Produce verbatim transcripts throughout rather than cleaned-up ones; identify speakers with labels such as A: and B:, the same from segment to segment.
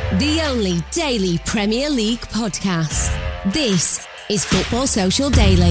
A: The only daily Premier League podcast. This is Football Social Daily.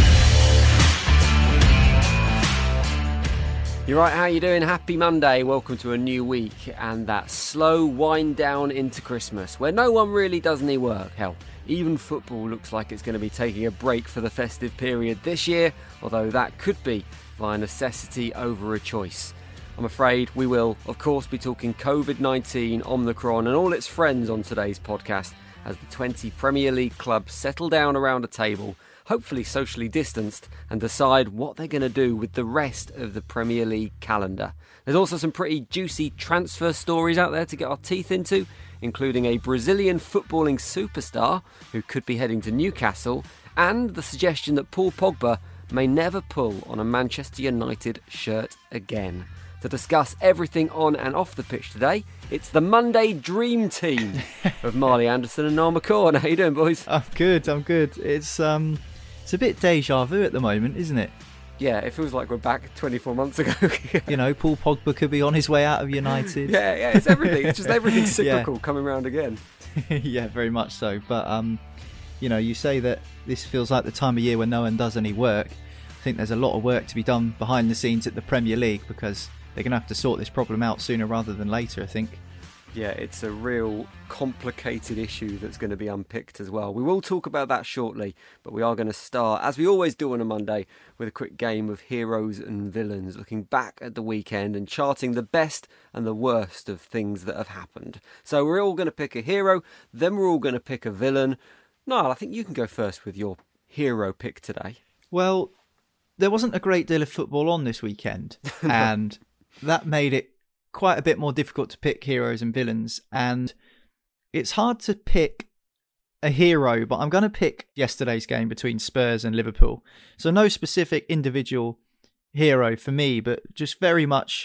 B: You're right, how you doing? Happy Monday. Welcome to a new week and that slow wind down into Christmas where no one really does any work. Hell, even football looks like it's going to be taking a break for the festive period this year, although that could be via necessity over a choice. I'm afraid we will, of course, be talking covid nineteen, Omicron and all its friends on today's podcast as the twenty Premier League clubs settle down around a table, hopefully socially distanced, and decide what they're going to do with the rest of the Premier League calendar. There's also some pretty juicy transfer stories out there to get our teeth into, including a Brazilian footballing superstar who could be heading to Newcastle, and the suggestion that Paul Pogba may never pull on a Manchester United shirt again. To discuss everything on and off the pitch today, it's the Monday Dream Team of Marley Anderson and Noel McCaw. How you doing, boys?
C: I'm good, I'm good. It's um, it's a bit deja vu at the moment, isn't it?
B: Yeah, it feels like we're back twenty-four months ago.
C: You know, Paul Pogba could be on his way out of United.
B: yeah, yeah, it's everything. It's just everything cyclical yeah. coming round again.
C: Yeah, very much so. But, um, you know, you say that this feels like the time of year when no one does any work. I think there's a lot of work to be done behind the scenes at the Premier League because they're going to have to sort this problem out sooner rather than later, I think.
B: Yeah, it's a real complicated issue that's going to be unpicked as well. We will talk about that shortly, but we are going to start, as we always do on a Monday, with a quick game of heroes and villains, looking back at the weekend and charting the best and the worst of things that have happened. So we're all going to pick a hero, then we're all going to pick a villain. Niall, I think you can go first with your hero pick today.
C: Well, there wasn't a great deal of football on this weekend, no. and that made it quite a bit more difficult to pick heroes and villains, and it's hard to pick a hero, but I'm going to pick yesterday's game between Spurs and Liverpool. So no specific individual hero for me, but just very much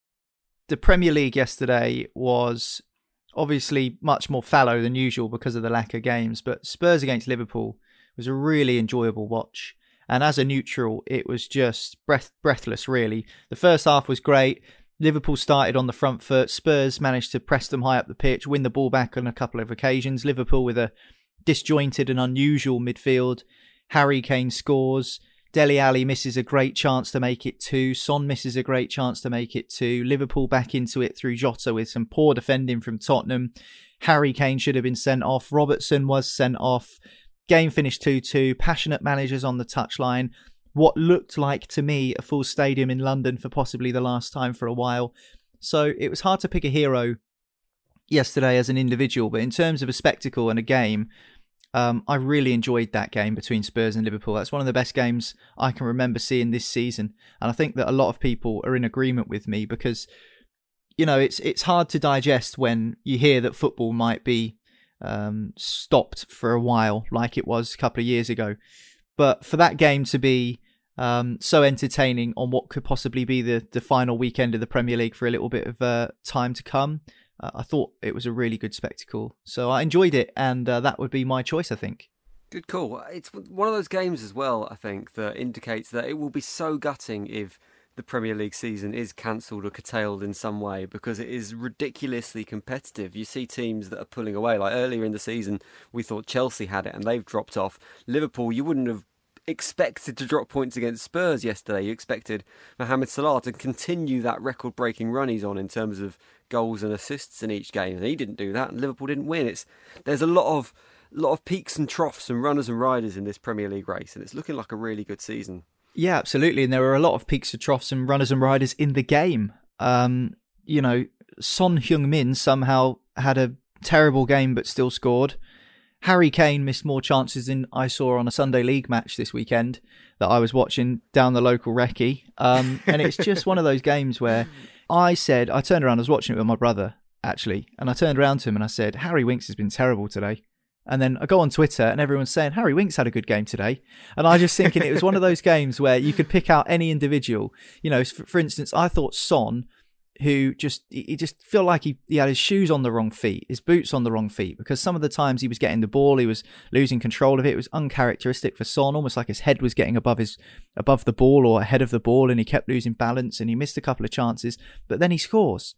C: the Premier League yesterday was obviously much more fallow than usual because of the lack of games, but Spurs against Liverpool was a really enjoyable watch. And as a neutral, it was just breath, breathless, really. The first half was great. Liverpool started on the front foot. Spurs managed to press them high up the pitch, win the ball back on a couple of occasions. Liverpool with a disjointed and unusual midfield. Harry Kane scores. Dele Alli misses a great chance to make it two. Son misses a great chance to make it two. Liverpool back into it through Jota with some poor defending from Tottenham. Harry Kane should have been sent off. Robertson was sent off. Game finished two two, passionate managers on the touchline. What looked like to me a full stadium in London for possibly the last time for a while. So it was hard to pick a hero yesterday as an individual, but in terms of a spectacle and a game, um, I really enjoyed that game between Spurs and Liverpool. That's one of the best games I can remember seeing this season. And I think that a lot of people are in agreement with me because, you know, it's it's hard to digest when you hear that football might be Um, stopped for a while like it was a couple of years ago, but for that game to be um, so entertaining on what could possibly be the, the final weekend of the Premier League for a little bit of uh, time to come, uh, I thought it was a really good spectacle, so I enjoyed it, and uh, that would be my choice, I think.
B: Good call. It's one of those games as well, I think, that indicates that it will be so gutting if the Premier League season is cancelled or curtailed in some way because it is ridiculously competitive. You see teams that are pulling away. Like earlier in the season, we thought Chelsea had it and they've dropped off. Liverpool, you wouldn't have expected to drop points against Spurs yesterday. You expected Mohamed Salah to continue that record-breaking run he's on in terms of goals and assists in each game, and he didn't do that, and Liverpool didn't win. It's there's a lot of lot of peaks and troughs and runners and riders in this Premier League race, and it's looking like a really good season.
C: Yeah, absolutely. And there were a lot of peaks and troughs and runners and riders in the game. Um, you know, Son Heung-min somehow had a terrible game but still scored. Harry Kane missed more chances than I saw on a Sunday League match this weekend that I was watching down the local recce. Um, and it's just one of those games where I said, I turned around, I was watching it with my brother, actually, and I turned around to him and I said, Harry Winks has been terrible today. And then I go on Twitter and everyone's saying, Harry Winks had a good game today. And I just thinking it was one of those games where you could pick out any individual. You know, for, for instance, I thought Son, who just, he just felt like he, he had his shoes on the wrong feet, his boots on the wrong feet, because some of the times he was getting the ball, he was losing control of it. It was uncharacteristic for Son, almost like his head was getting above his above the ball or ahead of the ball, and he kept losing balance and he missed a couple of chances, but then he scores.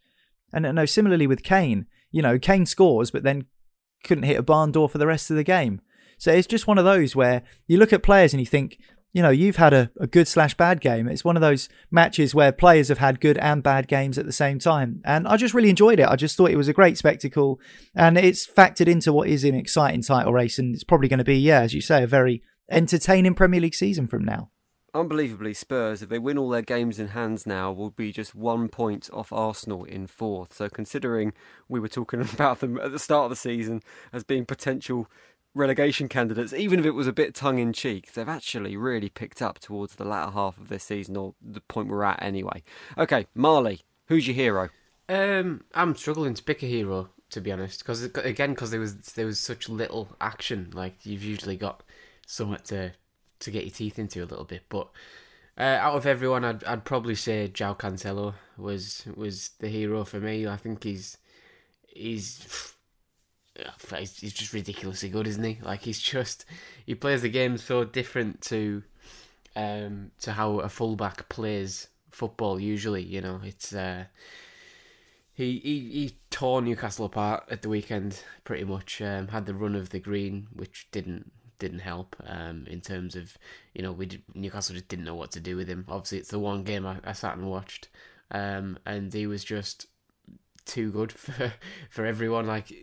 C: And no, similarly with Kane, you know, Kane scores, but then couldn't hit a barn door for the rest of the game. So it's just one of those where you look at players and you think, you know, you've had a, a good slash bad game. It's one of those matches where players have had good and bad games at the same time. And I just really enjoyed it. I just thought it was a great spectacle. And it's factored into what is an exciting title race. And it's probably going to be, yeah, as you say, a very entertaining Premier League season from now.
B: Unbelievably, Spurs, if they win all their games in hands now, will be just one point off Arsenal in fourth. So considering we were talking about them at the start of the season as being potential relegation candidates, even if it was a bit tongue-in-cheek, they've actually really picked up towards the latter half of this season, or the point we're at anyway. Okay, Marley, who's your hero?
D: Um, I'm struggling to pick a hero, to be honest, because again, because there was there was such little action. Like, you've usually got something to to get your teeth into a little bit. But uh, out of everyone, I'd I'd probably say João Cancelo was was the hero for me. I think he's he's. He's just ridiculously good, isn't he? Like, he's just he plays the game so different to um to how a fullback plays football usually. You know, it's uh he he he tore Newcastle apart at the weekend pretty much. Um, had the run of the green, which didn't didn't help um in terms of, you know, we did, Newcastle just didn't know what to do with him. Obviously, it's the one game I, I sat and watched, um and he was just too good for for everyone. Like,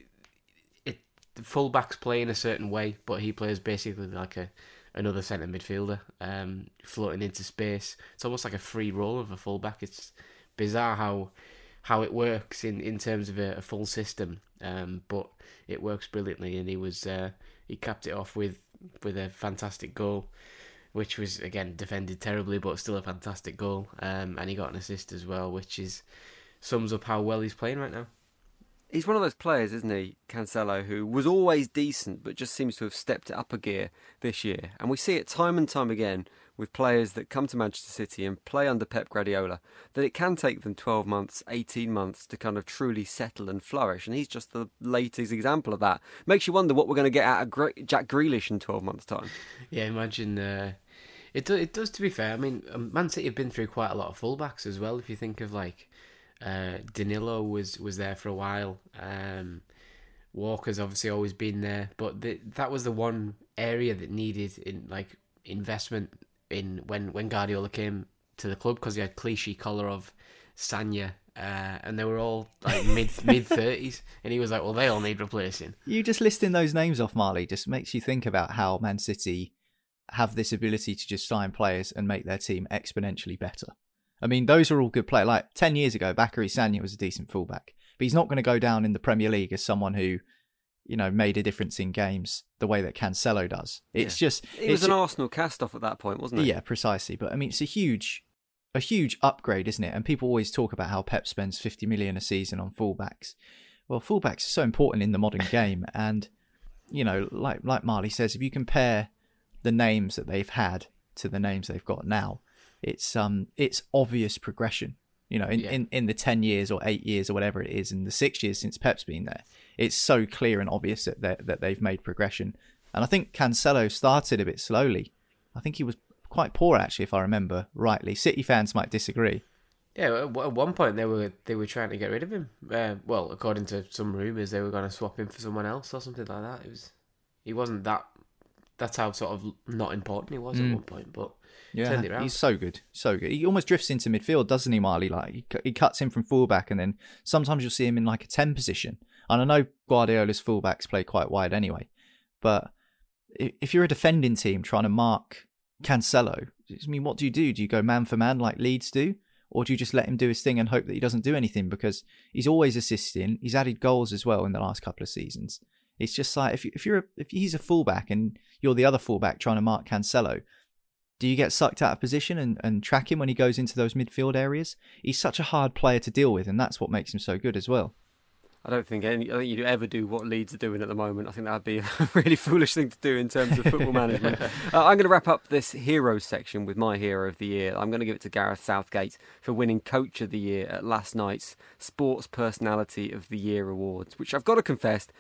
D: the fullbacks play in a certain way, but he plays basically like a another centre midfielder, um, floating into space. It's almost like a free role of a fullback. It's bizarre how how it works in, in terms of a, a full system, um, but it works brilliantly. And he was uh, he capped it off with with a fantastic goal, which was again defended terribly, but still a fantastic goal. Um, and he got an assist as well, which is sums up how well he's playing right now.
B: He's one of those players, isn't he, Cancelo, who was always decent but just seems to have stepped it up a gear this year. And we see it time and time again with players that come to Manchester City and play under Pep Guardiola, that it can take them twelve months, eighteen months to kind of truly settle and flourish. And he's just the latest example of that. Makes you wonder what we're going to get out of Jack Grealish in twelve months' time.
D: Yeah, imagine... Uh... It, do, it does, to be fair. I mean, Man City have been through quite a lot of fullbacks as well, if you think of, like... Uh, Danilo was, was there for a while. Um, Walker's obviously always been there, but the, that was the one area that needed in like investment in when, when Guardiola came to the club, because he had Clichy, Kolarov, Sanya, uh, and they were all like mid mid thirties, and he was like, "Well, they all need replacing."
C: You just listing those names off, Marley, just makes you think about how Man City have this ability to just sign players and make their team exponentially better. I mean, those are all good players. Like, ten years ago, Bakary Sagna was a decent fullback. But he's not going to go down in the Premier League as someone who, you know, made a difference in games the way that Cancelo does. It's yeah. just...
B: He was an Arsenal cast-off at that point, wasn't he?
C: Yeah, precisely. But, I mean, it's a huge a huge upgrade, isn't it? And people always talk about how Pep spends fifty million a season on fullbacks. Well, fullbacks are so important in the modern game. And, you know, like like Marley says, if you compare the names that they've had to the names they've got now, it's um it's obvious progression. You know, in, yeah. in, in the ten years or eight years or whatever it is, in the six years since Pep's been there, it's so clear and obvious that that they've made progression. And I think Cancelo started a bit slowly. I think he was quite poor, actually, if I remember rightly. City fans might disagree.
D: Yeah, at one point they were they were trying to get rid of him. Uh, well, according to some rumours, they were going to swap him for someone else or something like that. It was he wasn't that. That's how sort of not important he was mm. at one point, but
C: yeah,
D: turned it around.
C: He's so good, so good. He almost drifts into midfield, doesn't he, Marley? Like he, he cuts in from fullback, and then sometimes you'll see him in like a ten position. And I know Guardiola's fullbacks play quite wide anyway, but if you're a defending team trying to mark Cancelo, I mean, what do you do? Do you go man for man like Leeds do? Or do you just let him do his thing and hope that he doesn't do anything? Because he's always assisting. He's added goals as well in the last couple of seasons. It's just like, if, you, if you're a, if he's a fullback and you're the other fullback trying to mark Cancelo, do you get sucked out of position and, and track him when he goes into those midfield areas? He's such a hard player to deal with, and that's what makes him so good as well.
B: I don't think any. I think you'd ever do what Leeds are doing at the moment. I think that'd be a really foolish thing to do in terms of football management. Uh, I'm going to wrap up this Heroes section with my Hero of the Year. I'm going to give it to Gareth Southgate for winning Coach of the Year at last night's Sports Personality of the Year Awards, which I've got to confess,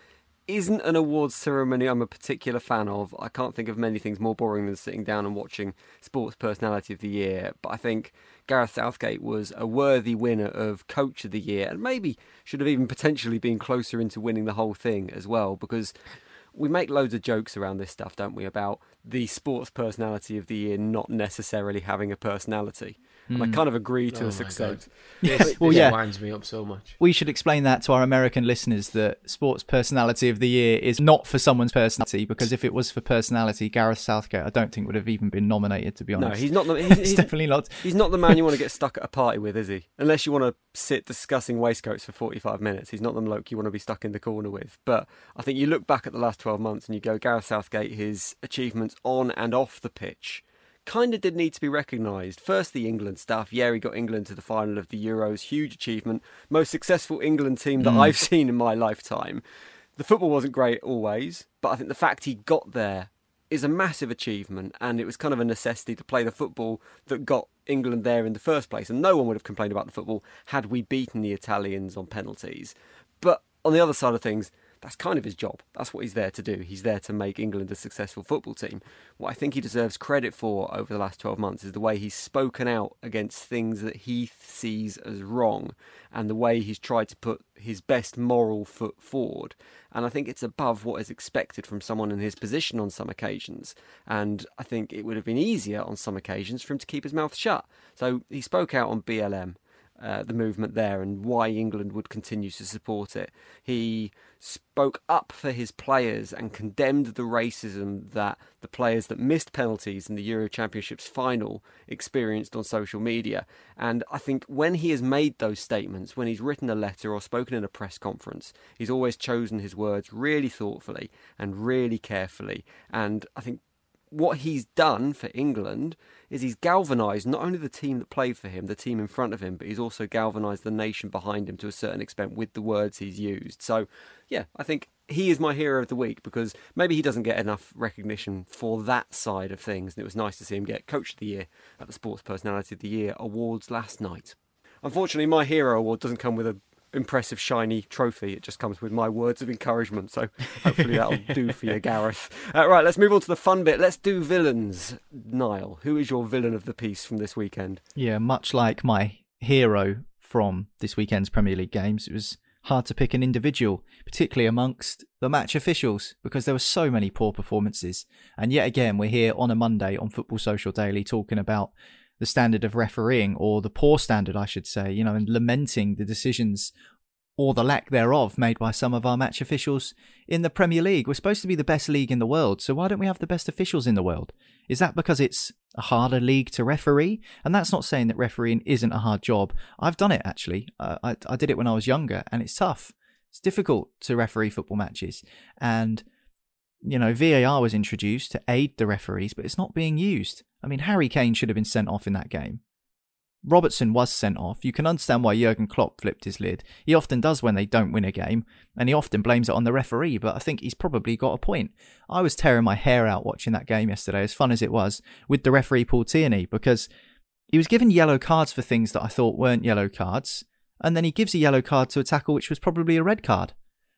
B: isn't an awards ceremony I'm a particular fan of. I can't think of many things more boring than sitting down and watching Sports Personality of the Year. But I think Gareth Southgate was a worthy winner of Coach of the Year, and maybe should have even potentially been closer into winning the whole thing as well, because we make loads of jokes around this stuff, don't we, about the Sports Personality of the Year not necessarily having a personality. And I kind of agree to
D: Oh
B: a
D: my
B: extent.
D: This,
C: Well,
D: this
C: yeah.
D: winds me up so much.
C: We should explain that to our American listeners, that Sports Personality of the Year is not for someone's personality, because if it was for personality, Gareth Southgate, I don't think would have even been nominated, to be
B: No,
C: honest.
B: he's not the he's,
C: It's
B: he's,
C: definitely not.
B: he's not the man you want to get stuck at a party with, is he? Unless you want to sit discussing waistcoats for forty-five minutes. He's not the bloke you want to be stuck in the corner with. But I think you look back at the last twelve months and you go, Gareth Southgate, his achievements on and off the pitch kind of did need to be recognised. First, the England stuff. Yeah, he got England to the final of the Euros. Huge achievement. Most successful England team that
C: Mm.
B: I've seen in my lifetime. The football wasn't great always, but I think the fact he got there is a massive achievement, and it was kind of a necessity to play the football that got England there in the first place. And no one would have complained about the football had we beaten the Italians on penalties. But on the other side of things, that's kind of his job. That's what he's there to do. He's there to make England a successful football team. What I think he deserves credit for over the last twelve months is the way he's spoken out against things that he sees as wrong, and the way he's tried to put his best moral foot forward. And I think it's above what is expected from someone in his position on some occasions. And I think it would have been easier on some occasions for him to keep his mouth shut. So he spoke out on B L M. Uh, the movement there and why England would continue to support it. He spoke up for his players and condemned the racism that the players that missed penalties in the Euro Championships final experienced on social media. And I think when he has made those statements, when he's written a letter or spoken in a press conference, he's always chosen his words really thoughtfully and really carefully. And I think what he's done for England is he's galvanised not only the team that played for him, the team in front of him, but he's also galvanised the nation behind him to a certain extent with the words he's used. So, yeah, I think he is my hero of the week, because maybe he doesn't get enough recognition for that side of things. And it was nice to see him get Coach of the Year at the Sports Personality of the Year awards last night. Unfortunately, my hero award doesn't come with a impressive shiny trophy. It just comes with my words of encouragement, so hopefully that'll do for you, Gareth. Uh, right, let's move on to the fun bit. Let's do villains. Niall, who is your villain of the piece from this weekend?
C: Yeah, much like my hero from this weekend's Premier League games, it was hard to pick an individual, particularly amongst the match officials, because there were so many poor performances. And yet again, we're here on a Monday on Football Social Daily talking about the standard of refereeing, or the poor standard, I should say, you know, and lamenting the decisions or the lack thereof made by some of our match officials in the Premier League. We're supposed to be the best league in the world, so why don't we have the best officials in the world? Is that because it's a harder league to referee? And that's not saying that refereeing isn't a hard job. I've done it, actually. Uh, I, I did it when I was younger, and it's tough. It's difficult to referee football matches. And, you know, V A R was introduced to aid the referees, but it's not being used. I mean, Harry Kane should have been sent off in that game. Robertson was sent off. You can understand why Jurgen Klopp flipped his lid. He often does when they don't win a game, and he often blames it on the referee, but I think he's probably got a point. I was tearing my hair out watching that game yesterday, as fun as it was, with the referee Paul Tierney, because he was given yellow cards for things that I thought weren't yellow cards, and then he gives a yellow card to a tackle which was probably a red card.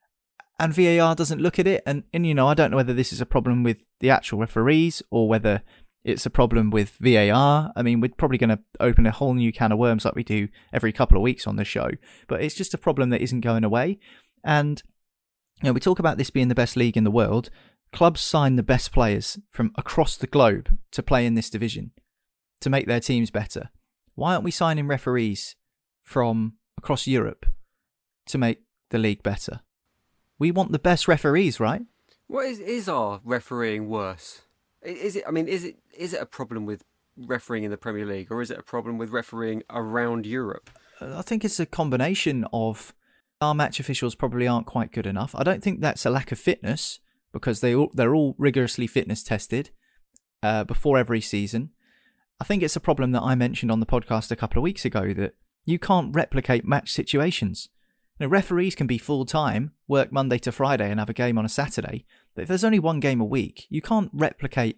C: And V A R doesn't look at it, and, and you know, I don't know whether this is a problem with the actual referees or whether it's a problem with V A R. I mean, we're probably going to open a whole new can of worms like we do every couple of weeks on the show. But it's just a problem that isn't going away. And, you know, we talk about this being the best league in the world. Clubs sign the best players from across the globe to play in this division, to make their teams better. Why aren't we signing referees from across Europe to make the league better? We want the best referees, right?
B: What is, is our refereeing worse? Is it? I mean, is it is it a problem with refereeing in the Premier League, or is it a problem with refereeing around Europe?
C: I think it's a combination of our match officials probably aren't quite good enough. I don't think that's a lack of fitness, because they all, they're all rigorously fitness tested uh, before every season. I think it's a problem that I mentioned on the podcast a couple of weeks ago, that you can't replicate match situations. You know, referees can be full-time, work Monday to Friday and have a game on a Saturday. But if there's only one game a week, you can't replicate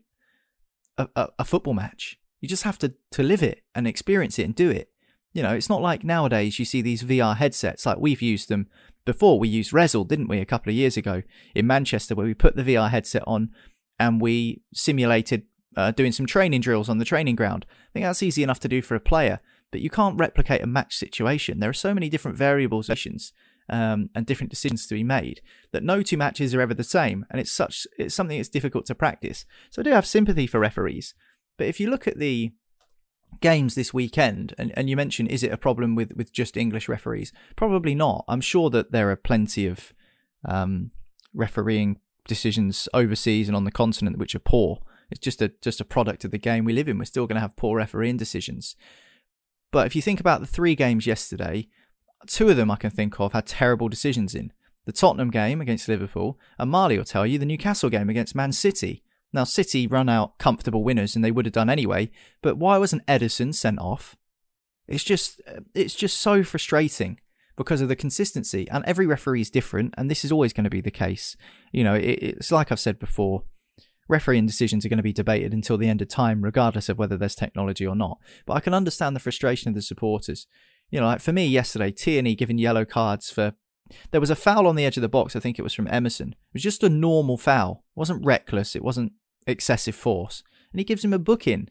C: a, a, a football match. You just have to, to live it and experience it and do it. You know, it's not like nowadays you see these V R headsets, like we've used them before. We used Rezel, didn't we, a couple of years ago in Manchester, where we put the V R headset on and we simulated uh, doing some training drills on the training ground. I think that's easy enough to do for a player, but you can't replicate a match situation. There are so many different variables um, and different decisions to be made that no two matches are ever the same, and it's such it's something that's difficult to practice. So I do have sympathy for referees, but if you look at the games this weekend, and, and you mentioned, is it a problem with, with just English referees? Probably not. I'm sure that there are plenty of um, refereeing decisions overseas and on the continent which are poor. It's just a just a product of the game we live in. We're still going to have poor refereeing decisions. But if you think about the three games yesterday, two of them I can think of had terrible decisions in. The Tottenham game against Liverpool, and Marley will tell you the Newcastle game against Man City. Now, City run out comfortable winners, and they would have done anyway, but why wasn't Ederson sent off? It's just it's just so frustrating because of the consistency, and every referee is different, and this is always going to be the case. You know, it, it's like I've said before, refereeing decisions are going to be debated until the end of time, regardless of whether there's technology or not. But I can understand the frustration of the supporters. You know, like for me yesterday, Tierney giving yellow cards for... There was a foul on the edge of the box, I think it was from Emerson. It was just a normal foul. It wasn't reckless, it wasn't excessive force, and he gives him a booking.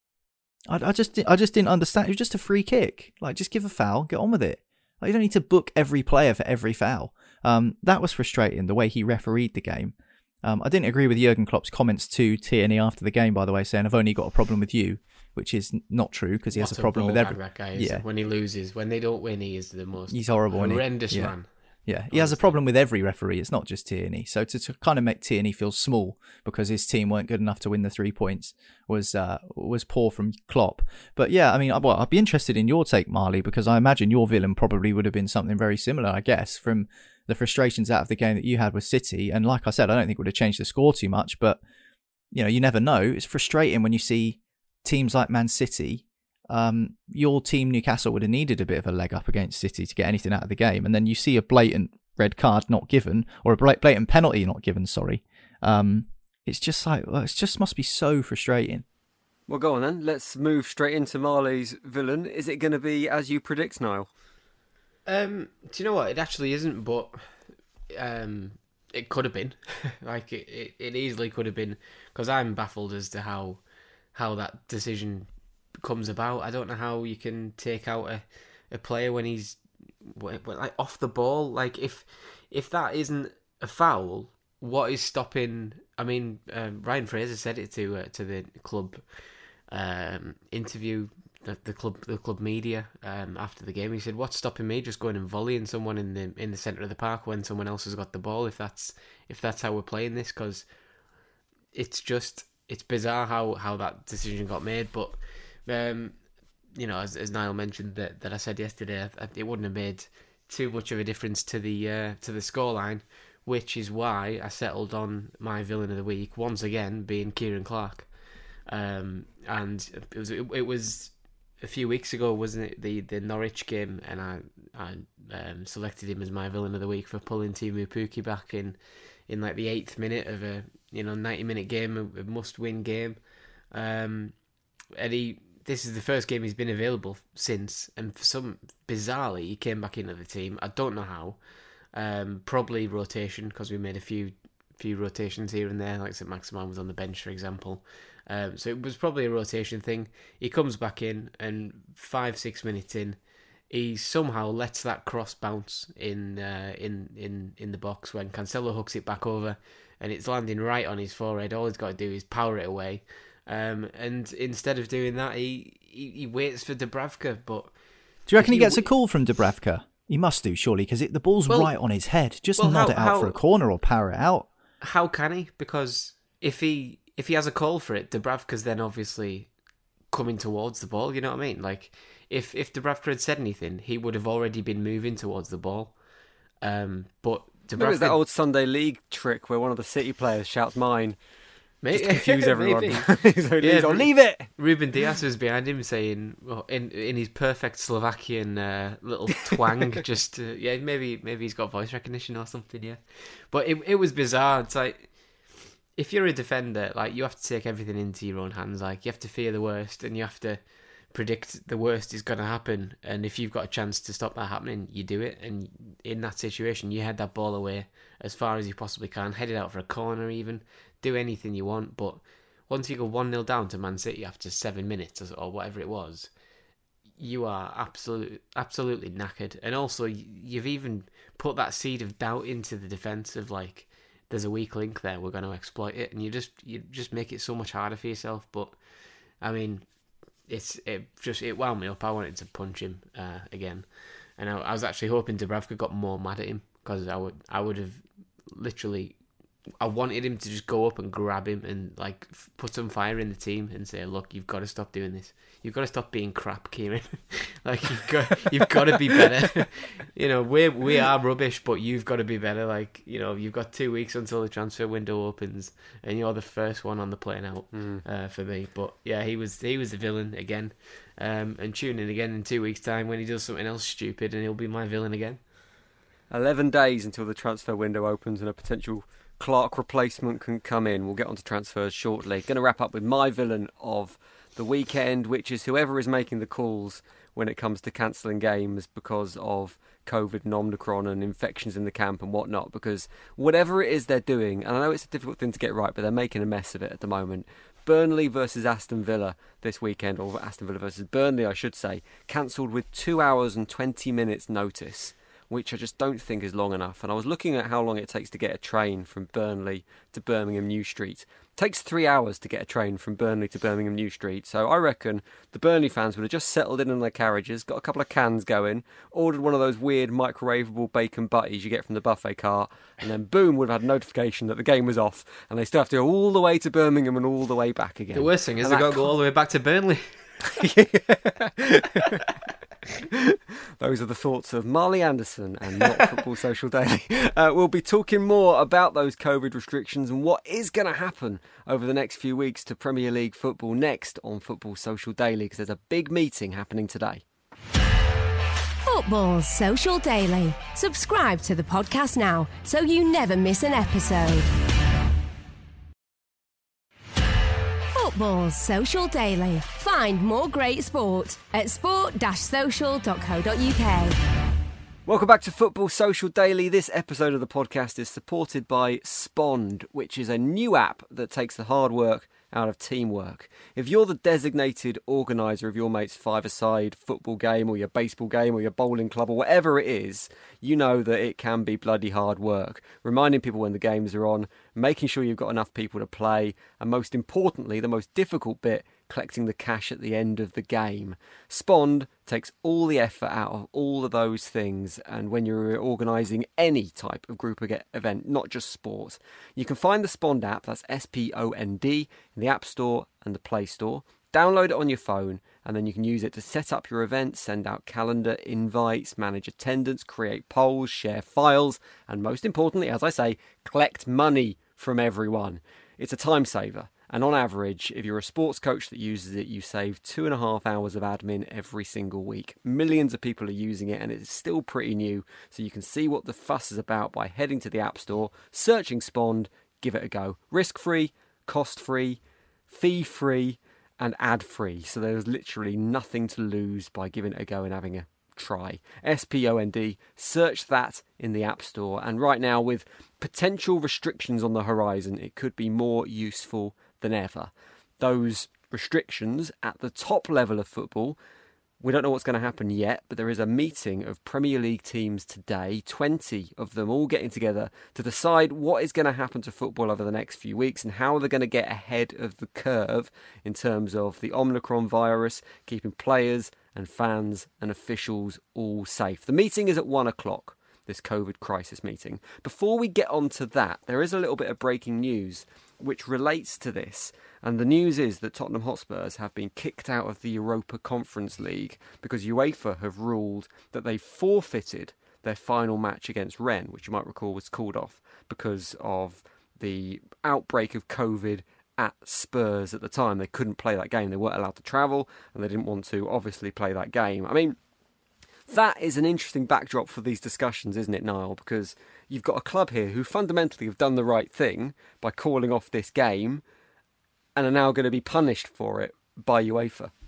C: I, I just I just didn't understand. It was just a free kick. Like, just give a foul, get on with it. Like, you don't need to book every player for every foul. Um, that was frustrating, the way he refereed the game. Um, I didn't agree with Jurgen Klopp's comments to Tierney after the game, by the way, saying, I've only got a problem with you, which is not true, because he
D: what
C: has a problem with everyone.
D: Yeah. When he loses, when they don't win, he is the most
C: He's horrible,
D: horrendous
C: yeah.
D: man.
C: Yeah, he has a problem with every referee. It's not just Tierney. So to, to kind of make Tierney feel small because his team weren't good enough to win the three points was uh, was poor from Klopp. But yeah, I mean, well, I'd be interested in your take, Marley, because I imagine your villain probably would have been something very similar, I guess, from the frustrations out of the game that you had with City. And like I said, I don't think it would have changed the score too much, but you know, you never know. It's frustrating when you see teams like Man City. Um, your team, Newcastle, would have needed a bit of a leg up against City to get anything out of the game. And then you see a blatant red card not given, or a blatant penalty not given, sorry. Um, it's just like, well, it just must be so frustrating.
B: Well, go on then. Let's move straight into Marley's villain. Is it going to be as you predict, Niall?
D: Um, do you know what? It actually isn't, but um, it could have been. like, it, it, it easily could have been, because I'm baffled as to how how that decision comes about. I don't know how you can take out a, a player when he's like off the ball. Like, if if that isn't a foul, what is stopping? I mean, um, Ryan Fraser said it to uh, to the club um, interview, the, the club the club media um, after the game. He said, "What's stopping me just going and volleying someone in the in the centre of the park when someone else has got the ball? If that's if that's how we're playing this, because it's just it's bizarre how, how that decision got made, but." Um, you know, as as Niall mentioned that, that I said yesterday, it wouldn't have made too much of a difference to the uh, to the scoreline, which is why I settled on my villain of the week once again being Kieran Clark. Um, and it was it, it was a few weeks ago, wasn't it, the, the Norwich game, and I I um, selected him as my villain of the week for pulling Teemu Pukki back in in like the eighth minute of a you know ninety minute game, a, a must win game. Um, and he. This is the first game he's been available since, and for some bizarrely he came back into the team. I don't know how. Um, probably rotation, because we made a few few rotations here and there. Like Saint Maximin was on the bench, for example. Um, so it was probably a rotation thing. He comes back in, and five six minutes in, he somehow lets that cross bounce in uh, in in in the box when Cancelo hooks it back over, and it's landing right on his forehead. All he's got to do is power it away. Um, and instead of doing that, he, he, he waits for Dubravka. But
C: do you reckon he gets a call from Dubravka? He must do, surely, because the ball's well, right on his head. Just well, nod how, it out how, for a corner or power it out.
D: How can he? Because if he if he has a call for it, Dubravka's then obviously coming towards the ball. You know what I mean? Like if if Dubravka had said anything, he would have already been moving towards the ball. Um, but Dubravka...
B: Maybe it's that old Sunday League trick where one of the City players shouts "mine." Maybe, just confuse everyone. so yeah, on, leave it.
D: Ruben Dias was behind him saying, well, in in his perfect Slovakian uh, little twang, just uh, yeah, maybe maybe he's got voice recognition or something. Yeah, but it it was bizarre. It's like if you're a defender, like you have to take everything into your own hands. Like you have to fear the worst, and you have to predict the worst is going to happen, and if you've got a chance to stop that happening, you do it. And in that situation, you head that ball away as far as you possibly can, head it out for a corner even, do anything you want. But once you go one nil down to Man City after seven minutes or, or whatever it was, you are absolutely, absolutely knackered. And also, you've even put that seed of doubt into the defence of like, there's a weak link there, we're going to exploit it, and you just you just make it so much harder for yourself. But I mean, it's it just it wound me up. I wanted to punch him uh, again, and I, I was actually hoping Dubravka got more mad at him, because I would I would have literally. I wanted him to just go up and grab him and like put some fire in the team and say, "Look, you've got to stop doing this. You've got to stop being crap, Kieran. Like you've got, you've got to be better. You know, we we are rubbish, but you've got to be better. Like you know, you've got two weeks until the transfer window opens, and you're the first one on the plane out mm. uh, for me." But yeah, he was he was the villain again, um, and tune in again in two weeks' time when he does something else stupid, and he'll be my villain again.
B: Eleven days until the transfer window opens and a potential Clark replacement can come in. We'll get on to transfers shortly. Going to wrap up with my villain of the weekend, which is whoever is making the calls when it comes to cancelling games because of COVID and Omicron and infections in the camp and whatnot. Because whatever it is they're doing, and I know it's a difficult thing to get right, but they're making a mess of it at the moment. Burnley versus Aston Villa this weekend, or Aston Villa versus Burnley, I should say, cancelled with two hours and twenty minutes notice, which I just don't think is long enough. And I was looking at how long it takes to get a train from Burnley to Birmingham New Street. It takes three hours to get a train from Burnley to Birmingham New Street. So I reckon the Burnley fans would have just settled in on their carriages, got a couple of cans going, ordered one of those weird microwavable bacon butties you get from the buffet cart, and then boom, would have had a notification that the game was off, and they still have to go all the way to Birmingham and all the way back again.
D: The worst thing is they've got to go all the way back to Burnley.
B: Those are the thoughts of Marley Anderson and not Football Social Daily. Uh, we'll be talking more about those COVID restrictions and what is going to happen over the next few weeks to Premier League football next on Football Social Daily, because there's a big meeting happening today.
A: Football Social Daily. Subscribe to the podcast now so you never miss an episode. Football Social Daily. Find more great sport at sport dash social dot co dot uk.
B: Welcome back to Football Social Daily. This episode of the podcast is supported by Spond, which is a new app that takes the hard work out of teamwork. If you're the designated organiser of your mate's five-a-side football game or your baseball game or your bowling club or whatever it is, you know that it can be bloody hard work. Reminding people when the games are on, making sure you've got enough people to play, and most importantly, the most difficult bit, collecting the cash at the end of the game. Spond takes all the effort out of all of those things, and when you're organising any type of group event, not just sports, you can find the Spond app, that's S P O N D, in the App Store and the Play Store. Download it on your phone, and then you can use it to set up your events, send out calendar invites, manage attendance, create polls, share files, and most importantly, as I say, collect money from everyone. It's a time saver. And on average, if you're a sports coach that uses it, you save two and a half hours of admin every single week. Millions of people are using it, and it's still pretty new. So you can see what the fuss is about by heading to the App Store, searching Spond, give it a go. Risk-free, cost-free, fee-free, and ad-free. So there's literally nothing to lose by giving it a go and having a try. S P O N D, search that in the App Store. And right now, with potential restrictions on the horizon, it could be more useful than ever. Those restrictions at the top level of football, we don't know what's going to happen yet, but there is a meeting of Premier League teams today, twenty of them all getting together to decide what is going to happen to football over the next few weeks and how they're going to get ahead of the curve in terms of the Omicron virus, keeping players and fans and officials all safe. The meeting is at one o'clock, this COVID crisis meeting. Before we get on to that, there is a little bit of breaking news which relates to this, and the news is that Tottenham Hotspurs have been kicked out of the Europa Conference League because UEFA have ruled that they forfeited their final match against Rennes, which you might recall was called off because of the outbreak of COVID at Spurs at the time. They couldn't play that game. They weren't allowed to travel, and they didn't want to obviously play that game. I mean, that is an interesting backdrop for these discussions, isn't it, Niall? Because you've got a club here who fundamentally have done the right thing by calling off this game and are now going to be punished for it by UEFA.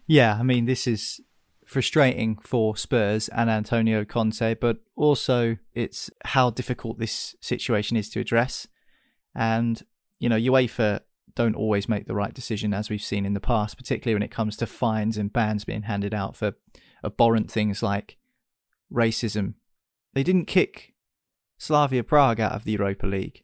C: Yeah, I mean, this is frustrating for Spurs and Antonio Conte, but also it's how difficult this situation is to address. And, you know, UEFA don't always make the right decision, as we've seen in the past, particularly when it comes to fines and bans being handed out for abhorrent things like racism. They didn't kick Slavia Prague out of the Europa League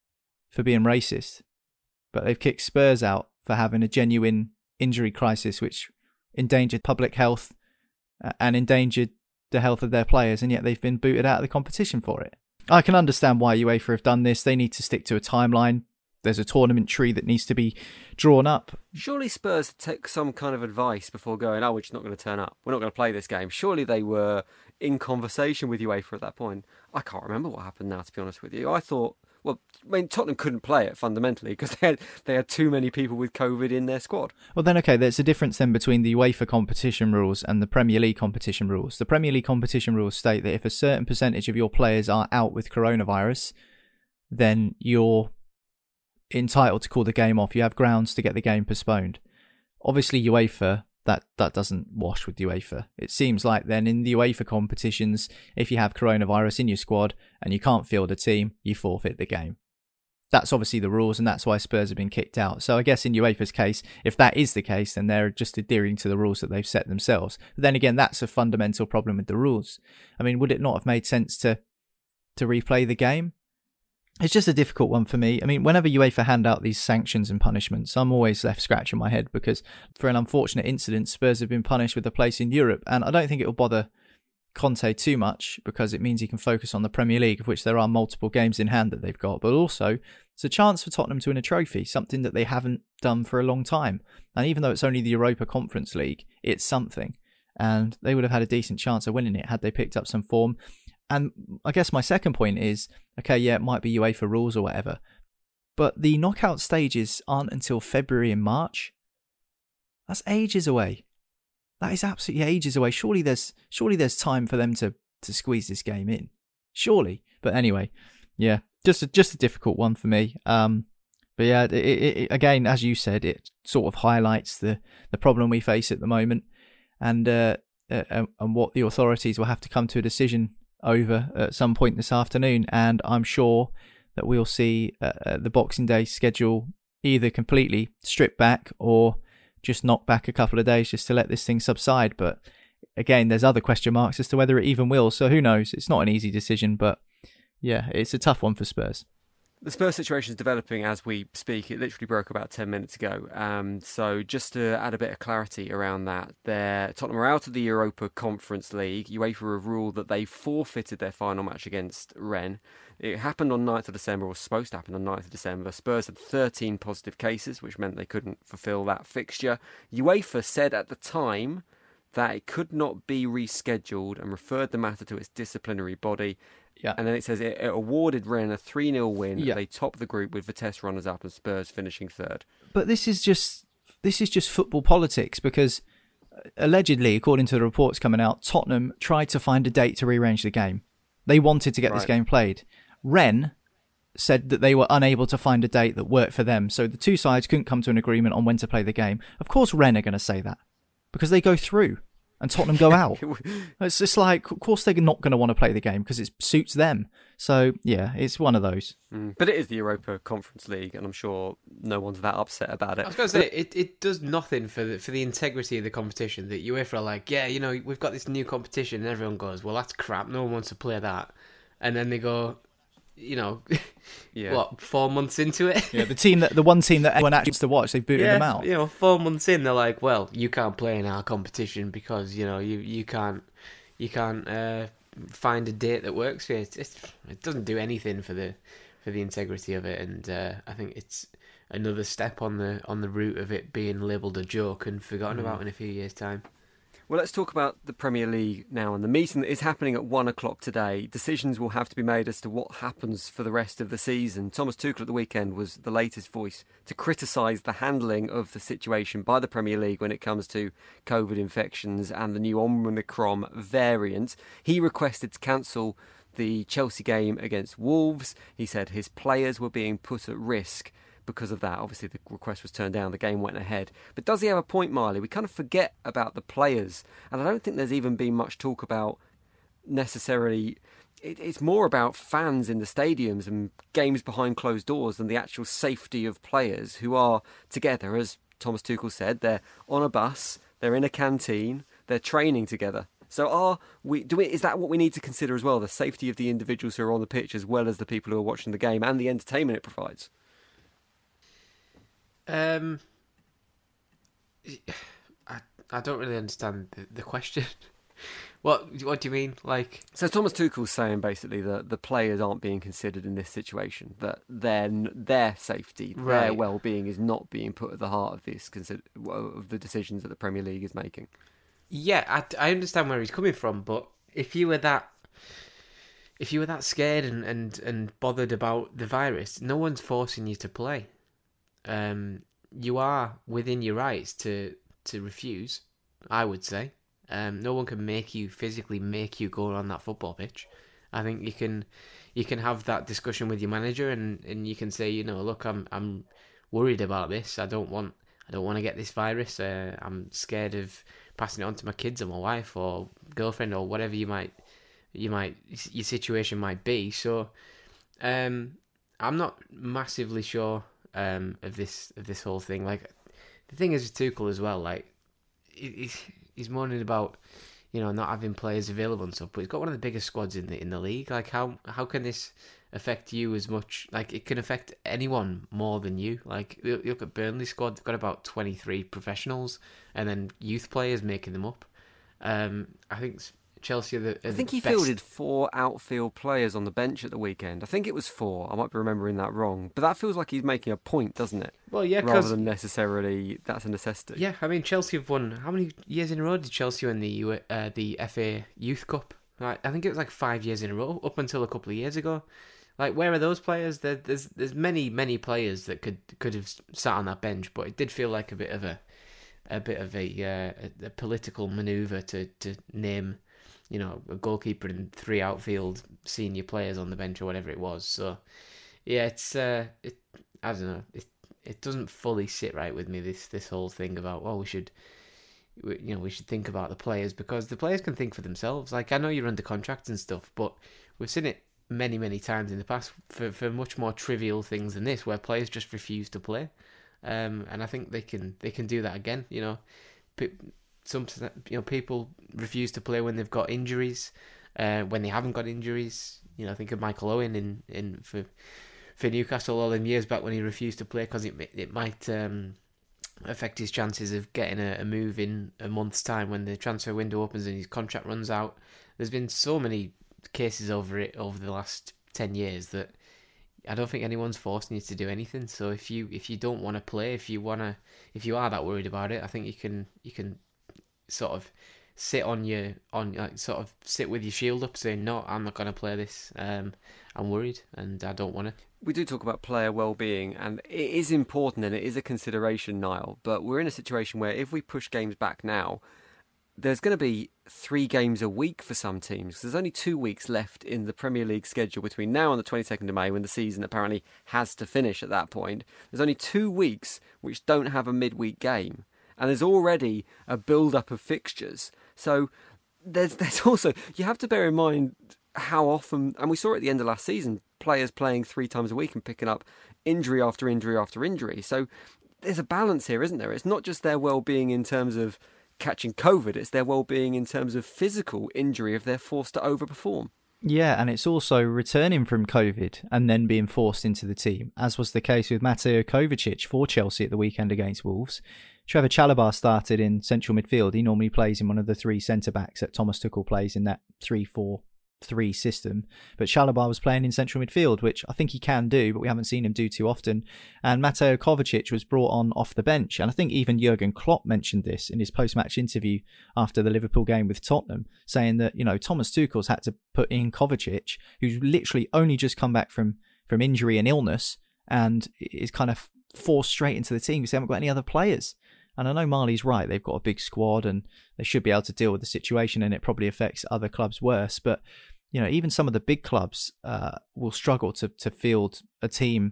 C: for being racist, but they've kicked Spurs out for having a genuine injury crisis which endangered public health and endangered the health of their players, and yet they've been booted out of the competition for it. I can understand why UEFA have done this. They need to stick to a timeline. There's a tournament tree that needs to be drawn up.
B: Surely Spurs take some kind of advice before going, oh, we're just not going to turn up. We're not going to play this game. Surely they were in conversation with UEFA at that point. I can't remember what happened now, to be honest with you. I thought, well, I mean, Tottenham couldn't play it fundamentally because they had, they had too many people with COVID in their squad.
C: Well, then, okay, there's a difference then between the UEFA competition rules and the Premier League competition rules. The Premier League competition rules state that if a certain percentage of your players are out with coronavirus, then you're entitled to call the game off. You have grounds to get the game postponed. Obviously, UEFA, that, that doesn't wash with UEFA. It seems like then in the UEFA competitions, if you have coronavirus in your squad and you can't field a team, you forfeit the game. That's obviously the rules, and that's why Spurs have been kicked out. So I guess in UEFA's case, if that is the case, then they're just adhering to the rules that they've set themselves. But then again, that's a fundamental problem with the rules. I mean, would it not have made sense to to replay the game? It's just a difficult one for me. I mean, whenever UEFA hand out these sanctions and punishments, I'm always left scratching my head because for an unfortunate incident, Spurs have been punished with a place in Europe. And I don't think it will bother Conte too much because it means he can focus on the Premier League, of which there are multiple games in hand that they've got. But also, it's a chance for Tottenham to win a trophy, something that they haven't done for a long time. And even though it's only the Europa Conference League, it's something. And they would have had a decent chance of winning it had they picked up some form. And I guess my second point is, okay, yeah, it might be UEFA rules or whatever, but the knockout stages aren't until February and March. That's ages away. That is absolutely ages away. Surely there's surely there's time for them to, to squeeze this game in. Surely. But anyway, yeah, just a, just a difficult one for me. Um, but yeah, it, it, it, again, as you said, it sort of highlights the, the problem we face at the moment and uh, uh, and what the authorities will have to come to a decision over at some point this afternoon, and I'm sure that we'll see uh, the Boxing Day schedule either completely stripped back or just knocked back a couple of days just to let this thing subside. But again, there's other question marks as to whether it even will, so who knows? It's not an easy decision, but yeah, it's a tough one for Spurs.
B: The Spurs situation is developing as we speak. It literally broke about ten minutes ago. Um, so just to add a bit of clarity around that, they're, Tottenham are out of the Europa Conference League. UEFA have ruled that they forfeited their final match against Rennes. It happened on ninth of December, or was supposed to happen on ninth of December. Spurs had thirteen positive cases, which meant they couldn't fulfil that fixture. UEFA said at the time that it could not be rescheduled and referred the matter to its disciplinary body.
C: Yeah.
B: And then it says it, it awarded Rennes a three nil win.
C: Yeah.
B: They topped the group with Vitesse runners-up and Spurs finishing third.
C: But this is just this is just football politics because allegedly, according to the reports coming out, Tottenham tried to find a date to rearrange the game. They wanted to get
B: Right.
C: this game played. Rennes said that they were unable to find a date that worked for them, so the two sides couldn't come to an agreement on when to play the game. Of course Rennes are going to say that because they go through and Tottenham go out. It's just like, of course they're not going to want to play the game because it suits them. So, yeah, it's one of those.
B: Mm. But it is the Europa Conference League, and I'm sure no one's that upset about it.
D: I was going to say, it, it does nothing for the, for the integrity of the competition that UEFA are like, yeah, you know, we've got this new competition, and everyone goes, well, that's crap, no one wants to play that. And then they go, you know,
B: Yeah.
D: what, four months into it?
C: Yeah, the team that the one team that everyone actually wants to watch, they've booted
D: yeah,
C: them out.
D: You know, four months in, they're like, well, you can't play in our competition because, you know, you, you can't you can't uh, find a date that works for you. It's, it's, it doesn't do anything for the for the integrity of it, and uh, I think it's another step on the on the route of it being labelled a joke and forgotten mm. about in a few years' time.
B: Well, let's talk about the Premier League now, and the meeting that is happening at one o'clock today. Decisions will have to be made as to what happens for the rest of the season. Thomas Tuchel at the weekend was the latest voice to criticise the handling of the situation by the Premier League when it comes to COVID infections and the new Omicron variant. He requested to cancel the Chelsea game against Wolves. He said his players were being put at risk because of that. Obviously, the request was turned down. The game went ahead. But does he have a point, Marley? We kind of forget about the players. And I don't think there's even been much talk about necessarily... It, it's more about fans in the stadiums and games behind closed doors than the actual safety of players who are together. As Thomas Tuchel said, they're on a bus, they're in a canteen, they're training together. So are we? Do we? Is that what we need to consider as well? The safety of the individuals who are on the pitch, as well as the people who are watching the game, and the entertainment it provides.
D: Um, I I don't really understand the, the question. What what do you mean? Like,
B: so Thomas Tuchel's saying basically that the players aren't being considered in this situation. That their their safety,
D: Right.
B: their well-being is not being put at the heart of this consider of the decisions that the Premier League is making.
D: yeah, I, I understand where he's coming from, but if you were that, if you were that scared and, and, and bothered about the virus, no one's forcing you to play. Um, you are within your rights to to refuse, I would say. Um, no one can make you physically make you go on that football pitch. I think you can you can have that discussion with your manager, and, and you can say, you know, look, I'm I'm worried about this. I don't want I don't want to get this virus. Uh, I'm scared of passing it on to my kids or my wife or girlfriend or whatever you might you might your situation might be. So um, I'm not massively sure um, of this of this whole thing. Like, the thing is with Tuchel as well, like he's he's moaning about, you know, not having players available and stuff, but he's got one of the biggest squads in the in the league. Like, how how can this affect you as much? Like, it can affect anyone more than you. Like, you look at Burnley's squad; they've got about twenty-three professionals, and then youth players making them up. Um, I think Chelsea are the. Are
B: I think
D: the
B: he
D: best.
B: fielded four outfield players on the bench at the weekend. I think it was four. I might be remembering that wrong, but that feels like he's making a point, doesn't it?
D: Well, yeah,
B: rather
D: because
B: than necessarily that's a necessity.
D: yeah, I mean, Chelsea have won how many years in a row did Chelsea win the U- uh, the F A Youth Cup? Like, I think it was like five years in a row up until a couple of years ago. Like, where are those players? There, there's there's many many players that could could have sat on that bench, but it did feel like a bit of a a bit of a uh, a, a political manoeuvre to to name, you know, a goalkeeper and three outfield senior players on the bench or whatever it was. So yeah, it's uh, it I don't know, it it doesn't fully sit right with me, this this whole thing about, oh, we should, you know, we should think about the players, because the players can think for themselves. Like, I know you're under contract and stuff, but we've seen it many many times in the past for for much more trivial things than this, where players just refuse to play. Um, and I think they can they can do that again. You know, some you know people refuse to play when they've got injuries, uh, when they haven't got injuries. You know, think of Michael Owen in, in for for Newcastle all them years back when he refused to play because it it might um, affect his chances of getting a, a move in a month's time when the transfer window opens and his contract runs out. There's been so many cases over it over the last ten years that I don't think anyone's forcing you to do anything. So if you if you don't want to play, if you wanna, if you are that worried about it, I think you can you can sort of sit on your on like sort of sit with your shield up, saying, no, I'm not gonna play this. Um, I'm worried and I don't want to.
B: We do talk about player well-being, and it is important and it is a consideration, Niall. But we're in a situation where if we push games back now, there's going to be three games a week for some teams. There's only two weeks left in the Premier League schedule between now and the twenty-second of May, when the season apparently has to finish at that point. There's only two weeks which don't have a midweek game. And there's already a build-up of fixtures. So there's there's also, you have to bear in mind how often, and we saw at the end of last season, players playing three times a week and picking up injury after injury after injury. So there's a balance here, isn't there? It's not just their well-being in terms of catching COVID, it's their well-being in terms of physical injury if they're forced to overperform.
C: Yeah, and it's also returning from COVID and then being forced into the team, as was the case with Mateo Kovacic for Chelsea at the weekend against Wolves. Trevor Chalobah started in central midfield. He normally plays in one of the three centre-backs that Thomas Tuchel plays in that three four three system. But Chalobah was playing in central midfield, which I think he can do, but we haven't seen him do too often. And Mateo Kovacic was brought on off the bench. And I think even Jurgen Klopp mentioned this in his post-match interview after the Liverpool game with Tottenham, saying that, you know, Thomas Tuchel's had to put in Kovacic, who's literally only just come back from, from injury and illness, and is kind of forced straight into the team because they haven't got any other players. And I know Marley's right, they've got a big squad and they should be able to deal with the situation, and it probably affects other clubs worse. But, you know, even some of the big clubs uh, will struggle to, to field a team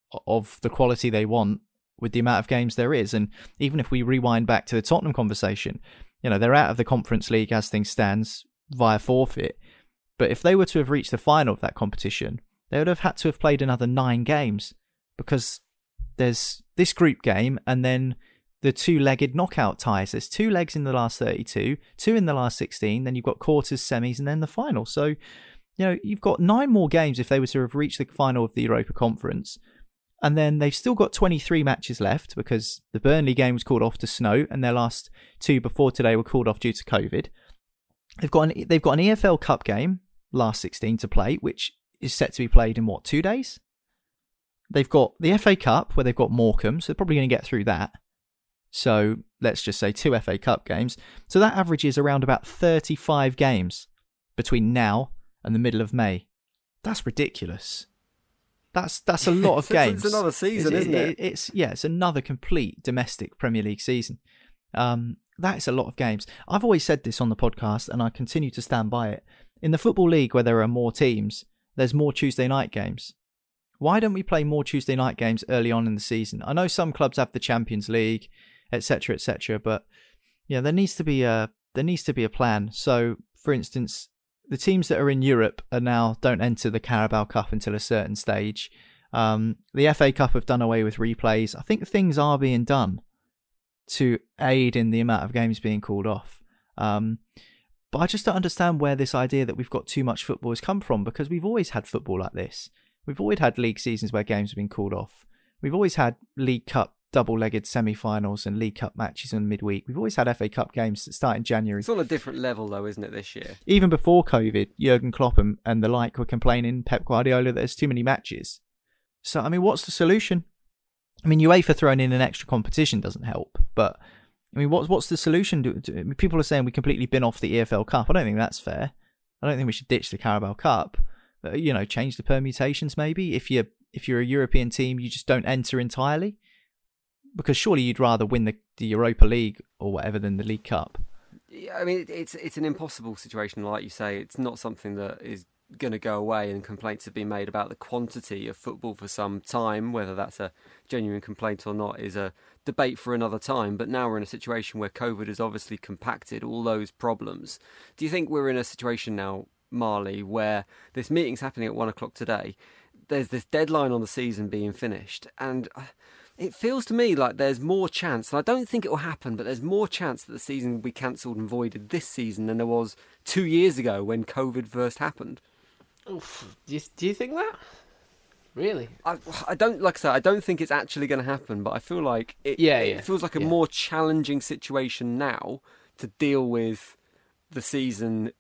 C: of the quality they want with the amount of games there is. And even if we rewind back to the Tottenham conversation, you know, they're out of the Conference League as things stands via forfeit. But if they were to have reached the final of that competition, they would have had to have played another nine games, because there's this group game and then the two-legged knockout ties. There's two legs in the last thirty-two, two in the last sixteen, then you've got quarters, semis, and then the final. So, you know, you've got nine more games if they were to have reached the final of the Europa Conference. And then they've still got twenty-three matches left, because the Burnley game was called off to snow, and their last two before today were called off due to COVID. They've got an, they've got an E F L Cup game, last sixteen, to play, which is set to be played in, what, two days? They've got the F A Cup, where they've got Morecambe, so they're probably going to get through that. So let's just say two F A Cup games. So that averages around about thirty-five games between now and the middle of May. That's ridiculous. That's that's a lot of games.
B: It's another season,
C: it's,
B: isn't it?
C: it? It's yeah, it's another complete domestic Premier League season. Um, that is a lot of games. I've always said this on the podcast, and I continue to stand by it. In the Football League, where there are more teams, there's more Tuesday night games. Why don't we play more Tuesday night games early on in the season? I know some clubs have the Champions League, et cetera, et cetera, but yeah, there needs to be a there needs to be a plan. So, for instance, the teams that are in Europe are now don't enter the Carabao Cup until a certain stage. Um, the F A Cup have done away with replays. I think things are being done to aid in the amount of games being called off. Um, but I just don't understand where this idea that we've got too much football has come from, because we've always had football like this. We've always had league seasons where games have been called off. We've always had League Cup double-legged semi-finals and League Cup matches in midweek. We've always had F A Cup games that start in January.
B: It's on a different level, though, isn't it, this year?
C: Even before COVID, Jurgen Klopp and, and the like were complaining, Pep Guardiola, that there's too many matches. So, I mean, what's the solution? I mean, UEFA throwing in an extra competition doesn't help, but I mean, what's what's the solution? Do, do, I mean, people are saying we completely bin off the E F L Cup. I don't think that's fair. I don't think we should ditch the Carabao Cup. Uh, you know, change the permutations maybe. If you're if you're a European team, you just don't enter entirely, because surely you'd rather win the, the Europa League or whatever than the League Cup.
B: Yeah, I mean, it's it's an impossible situation, like you say. It's not something that is going to go away, and complaints have been made about the quantity of football for some time. Whether that's a genuine complaint or not is a debate for another time. But now we're in a situation where COVID has obviously compacted all those problems. Do you think we're in a situation now, Marley, where this meeting's happening at one o'clock today? There's this deadline on the season being finished, and it feels to me like there's more chance, and I don't think it will happen, but there's more chance that the season will be cancelled and voided this season than there was two years ago when COVID first happened.
D: Oof. Do you, do you think that? Really?
B: I, I don't, like I said, I don't think it's actually going to happen, but I feel like it,
D: yeah,
B: it
D: yeah.
B: feels like a
D: yeah.
B: more challenging situation now to deal with the season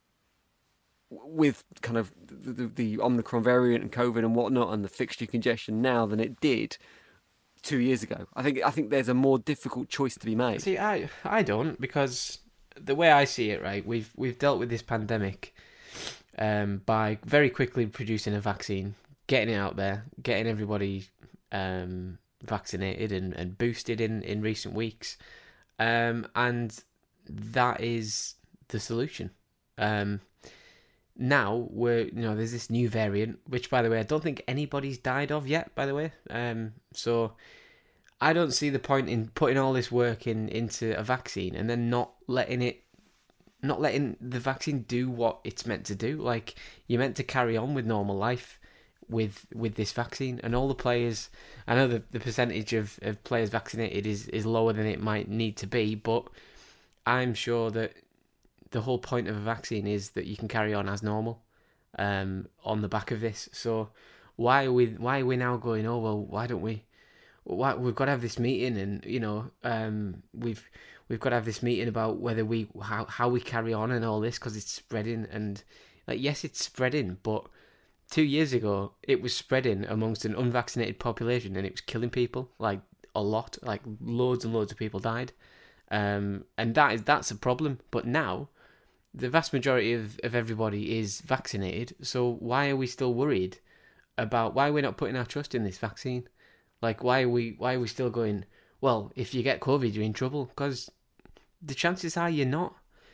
B: with kind of the, the, the Omicron variant and COVID and whatnot and the fixture congestion now than it did two years ago. I think I think there's a more difficult choice to be made.
D: See, I I don't, because the way I see it, right, we've we've dealt with this pandemic um, by very quickly producing a vaccine, getting it out there, getting everybody um, vaccinated and, and boosted in, in recent weeks, um, and that is the solution. Um, now we're you know there's this new variant, which, by the way, I don't think anybody's died of yet, by the way. Um, so I don't see the point in putting all this work in into a vaccine and then not letting it, not letting the vaccine do what it's meant to do. Like, you're meant to carry on with normal life with with this vaccine, and all the players. I know the the percentage of, of players vaccinated is is lower than it might need to be, but I'm sure that the whole point of a vaccine is that you can carry on as normal um, on the back of this. So why are we why are we now going, oh, well, why don't we, why, we've got to have this meeting, and, you know, um, we've we've got to have this meeting about whether we, how, how we carry on and all this, because it's spreading. And, like, yes, it's spreading, but two years ago, it was spreading amongst an unvaccinated population, and it was killing people, like, a lot, like, loads and loads of people died. Um, and that is that's a problem. But now, the vast majority of, of everybody is vaccinated, so why are we still worried about, why are we not putting our trust in this vaccine? Like, why are we why are we still going, well, if you get COVID, you're in trouble? Because the chances are you're not.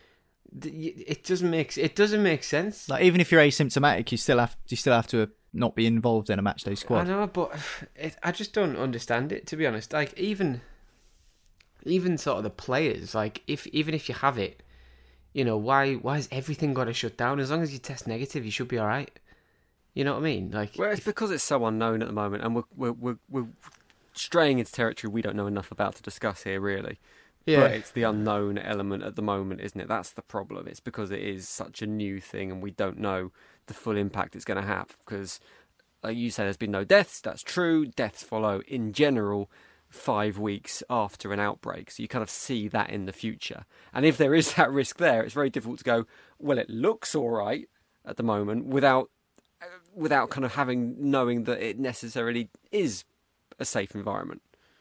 D: It doesn't make it doesn't make sense.
C: Like even if you're asymptomatic, you still have you still have to not be involved in a matchday squad.
D: I know, but it, I just don't understand it, to be honest. Like even even sort of the players, like if even if you have it, you know, why why has everything got to shut down? As long as you test negative, you should be all right. You know what I mean? Like,
B: well, it's
D: if,
B: because it's so unknown at the moment, and we're we're we're, we're straying into territory we don't know enough about to discuss here, really.
D: Yeah.
B: But it's the unknown element at the moment, isn't it? That's the problem. It's because it is such a new thing, and we don't know the full impact it's going to have. Because, like you say, there's been no deaths. That's true. Deaths follow in general five weeks after an outbreak, so you kind of see that in the future. And if there is that risk there, it's very difficult to go, well, it looks all right at the moment without without kind of having knowing that it necessarily is a safe environment.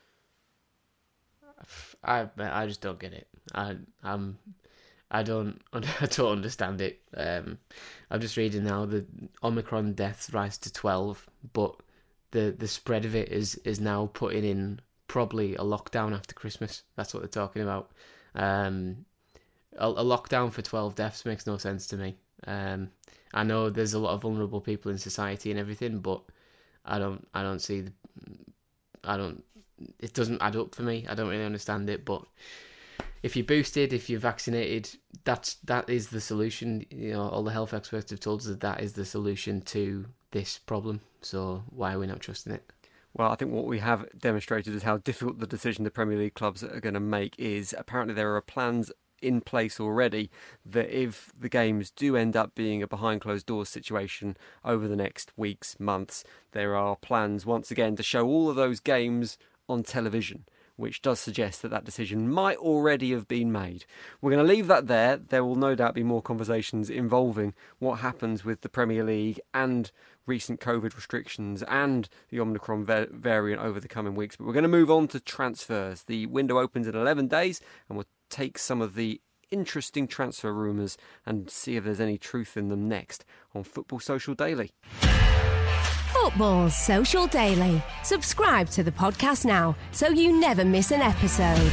D: I I just don't get it. I I'm I don't I don't understand it. Um, I'm just reading now the Omicron deaths rise to twelve, but the the spread of it is is now putting in probably a lockdown after Christmas. That's what they're talking about. Um, a, a lockdown for twelve deaths makes no sense to me. Um, I know there's a lot of vulnerable people in society and everything, but I don't I don't see the, I don't. It doesn't add up for me. I don't really understand it, but if you're boosted, if you're vaccinated, that's that is the solution. You know, all the health experts have told us that that is the solution to this problem. So why are we not trusting it?
B: Well, I think what we have demonstrated is how difficult the decision the Premier League clubs are going to make is. Apparently there are plans in place already that if the games do end up being a behind closed doors situation over the next weeks, months, there are plans once again to show all of those games on television, which does suggest that that decision might already have been made. We're going to leave that there. There will no doubt be more conversations involving what happens with the Premier League and recent COVID restrictions and the Omicron va- variant over the coming weeks. But we're going to move on to transfers. The window opens in eleven days, and we'll take some of the interesting transfer rumours and see if there's any truth in them next on Football Social Daily.
A: Football Social Daily. Subscribe to the podcast now so you never miss an episode.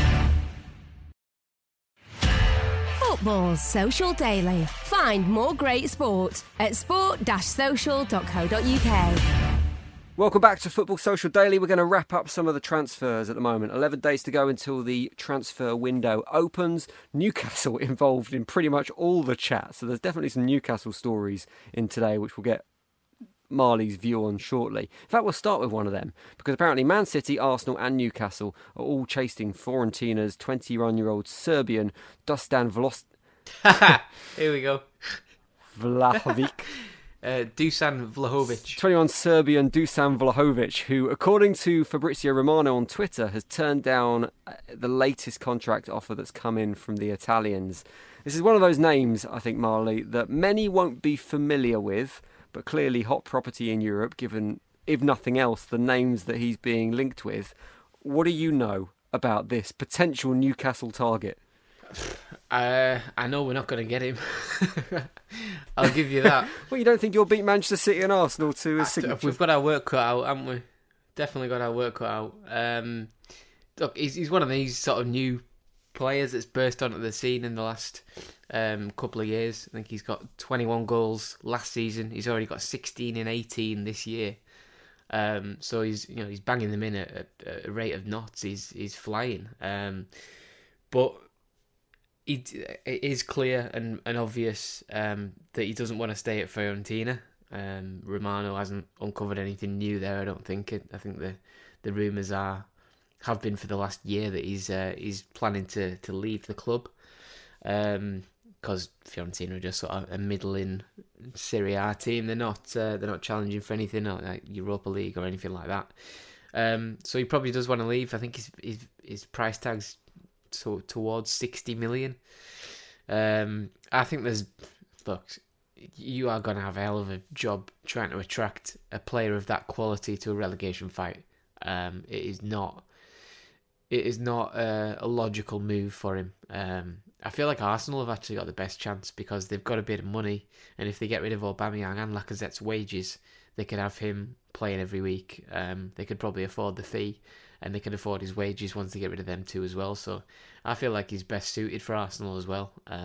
A: Football Social Daily. Find more great sport at sport dash social dot co dot uk.
B: Welcome back to Football Social Daily. We're going to wrap up some of the transfers at the moment. eleven days to go until the transfer window opens. Newcastle involved in pretty much all the chat, so there's definitely some Newcastle stories in today, which we'll get Marley's view on shortly. In fact, we'll start with one of them, because apparently Man City, Arsenal and Newcastle are all chasing Fiorentina's twenty-one-year-old Serbian Dusan Vlos...
D: Here we go.
B: Vlahovic.
D: Uh, Dusan Vlahovic.
B: twenty-one Serbian Dusan Vlahovic, who, according to Fabrizio Romano on Twitter, has turned down the latest contract offer that's come in from the Italians. This is one of those names, I think, Marley, that many won't be familiar with, but clearly hot property in Europe, given, if nothing else, the names that he's being linked with. What do you know about this potential Newcastle target?
D: Uh, I know we're not going to get him. I'll give you that.
B: Well, you don't think you'll beat Manchester City and Arsenal to his signature?
D: We've got our work cut out, haven't we? Definitely got our work cut out. Um, look, he's, he's one of these sort of new players that's burst onto the scene in the last um, couple of years. I think he's got twenty-one goals last season. He's already got sixteen and eighteen this year. Um, so he's you know he's banging them in at, at a rate of knots. He's he's flying. Um, but it, it is clear and, and obvious um, that he doesn't want to stay at Fiorentina. Um, Romano hasn't uncovered anything new there. I don't think. It, I think the the rumours are have been for the last year that he's uh, he's planning to, to leave the club. Um, because Fiorentina are just sort of a middling Serie A team. They're not uh, they're not challenging for anything like Europa League or anything like that. Um, so he probably does want to leave. I think his his, his price tag's to, towards sixty million. Um, I think there's look, you are going to have a hell of a job trying to attract a player of that quality to a relegation fight. Um, it is not it is not a, a logical move for him. Um, I feel like Arsenal have actually got the best chance because they've got a bit of money, and if they get rid of Aubameyang and Lacazette's wages, they could have him playing every week. Um, they could probably afford the fee, and they can afford his wages once they get rid of them too as well. So I feel like he's best suited for Arsenal as well. Um,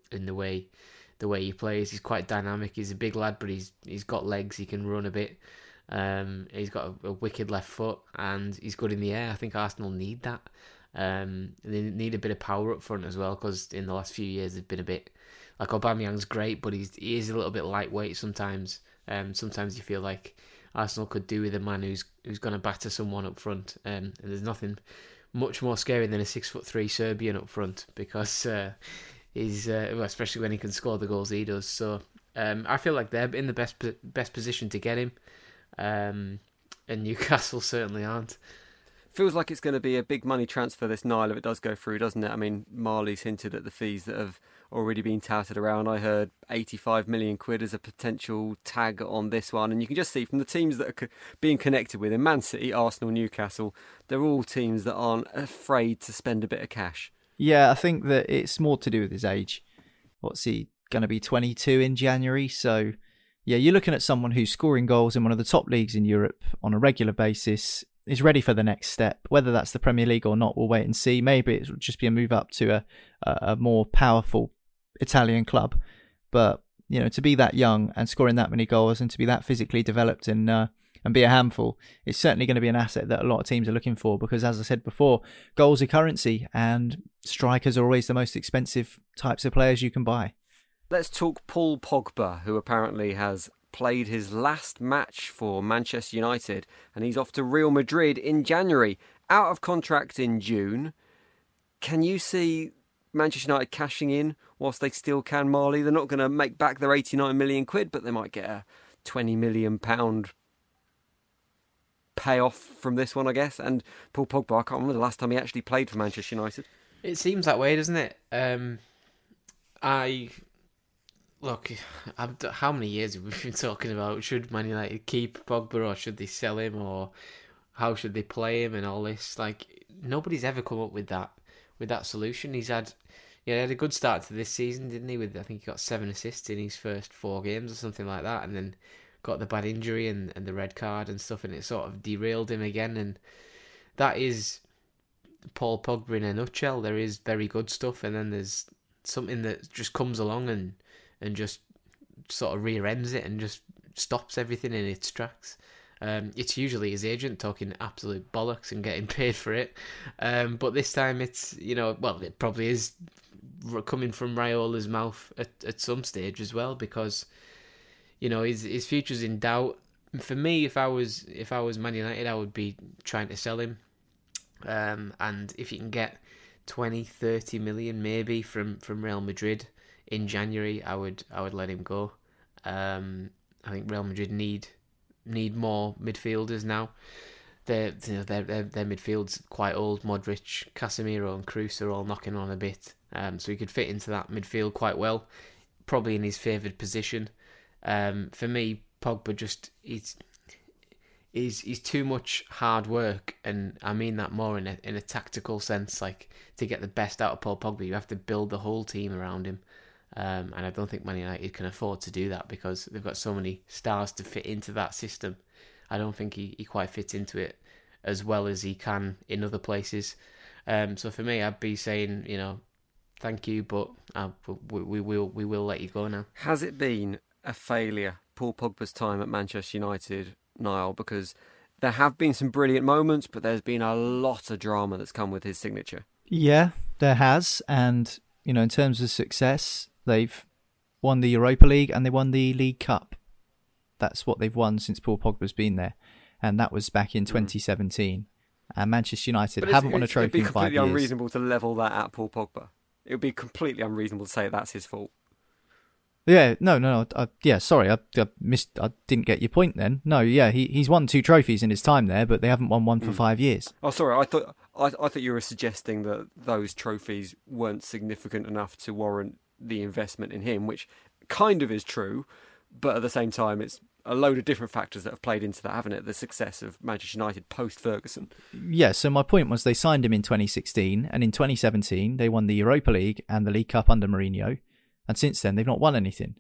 D: in the way the way he plays. He's quite dynamic. He's a big lad, but he's he's got legs. He can run a bit. Um, he's got a, a wicked left foot, and he's good in the air. I think Arsenal need that. Um, they need a bit of power up front as well, because in the last few years they've been a bit like Aubameyang's great, but he's he is a little bit lightweight sometimes. Um, sometimes you feel like Arsenal could do with a man who's who's going to batter someone up front. Um, and there's nothing much more scary than a six foot three Serbian up front, because uh, he's uh, well, especially when he can score the goals he does. So um, I feel like they're in the best best position to get him. Um, and Newcastle certainly aren't.
B: Feels like it's going to be a big money transfer, this Niall, if it does go through, doesn't it? I mean, Marley's hinted at the fees that have already been touted around. I heard eighty-five million quid as a potential tag on this one. And you can just see from the teams that are being connected with him, Man City, Arsenal, Newcastle, they're all teams that aren't afraid to spend a bit of cash.
C: Yeah, I think that it's more to do with his age. What's he going to be, twenty-two in January? So yeah, you're looking at someone who's scoring goals in one of the top leagues in Europe on a regular basis, is ready for the next step. Whether that's the Premier League or not, we'll wait and see. Maybe it'll just be a move up to a, a more powerful Italian club. But, you know, to be that young and scoring that many goals and to be that physically developed and uh, and be a handful, it's certainly going to be an asset that a lot of teams are looking for, because, as I said before, goals are currency and strikers are always the most expensive types of players you can buy.
B: Let's talk Paul Pogba, who apparently has played his last match for Manchester United, and he's off to Real Madrid in January, out of contract in June. Can you see Manchester United cashing in whilst they still can, Marley? They're not going to make back their eighty-nine million quid, but they might get a twenty million pound payoff from this one, I guess. And Paul Pogba, I can't remember the last time he actually played for Manchester United.
D: It seems that way, doesn't it? Um, I... Look, how many years have we been talking about, should Man United keep Pogba or should they sell him, or how should they play him and all this? Like, nobody's ever come up with that with that solution. He's had, yeah, he had a good start to this season, didn't he? With I think he got seven assists in his first four games or something like that, and then got the bad injury and, and the red card and stuff, and it sort of derailed him again. And that is Paul Pogba in a nutshell. There is very good stuff, and then there's something that just comes along and and just sort of rear ends it and just stops everything in its tracks. Um, it's usually his agent talking absolute bollocks and getting paid for it. Um, but this time it's, you know, well, it probably is coming from Raiola's mouth at, at some stage as well, because, you know, his his future's in doubt. For me, if I was if I was Man United, I would be trying to sell him. Um, and if you can get twenty, thirty million maybe from, from Real Madrid in January, I would I would let him go. Um, I think Real Madrid need need more midfielders now. Their you know, their their, their midfield's quite old. Modric, Casemiro, and Kroos are all knocking on a bit. Um, so he could fit into that midfield quite well, probably in his favoured position. Um, for me, Pogba just he's he's he's too much hard work, and I mean that more in a in a tactical sense. Like, to get the best out of Paul Pogba, you have to build the whole team around him. Um, and I don't think Man United can afford to do that, because they've got so many stars to fit into that system. I don't think he, he quite fits into it as well as he can in other places. Um, so for me, I'd be saying, you know, thank you, but uh, we, we will we will let you go now.
B: Has it been a failure, Paul Pogba's time at Manchester United, Niall? Because there have been some brilliant moments, but there's been a lot of drama that's come with his signature. Yeah,
C: there has. And, you know, in terms of success, they've won the Europa League and they won the League Cup. That's what they've won since Paul Pogba's been there. And that was back in twenty seventeen. And Manchester United haven't won a trophy in five years. It would be
B: completely unreasonable to level that at Paul Pogba. It would be completely unreasonable to say that's his fault.
C: Yeah, no, no, no. I, yeah, sorry, I, I missed. I didn't get your point then. No, yeah, he he's won two trophies in his time there, but they haven't won one for mm. five years.
B: Oh, sorry, I thought I, I thought you were suggesting that those trophies weren't significant enough to warrant the investment in him, which kind of is true, but at the same time, it's a load of different factors that have played into that, haven't it? The success of Manchester United post-Ferguson.
C: Yeah, so my point was they signed him in twenty sixteen, and in twenty seventeen, they won the Europa League and the League Cup under Mourinho, and since then, they've not won anything.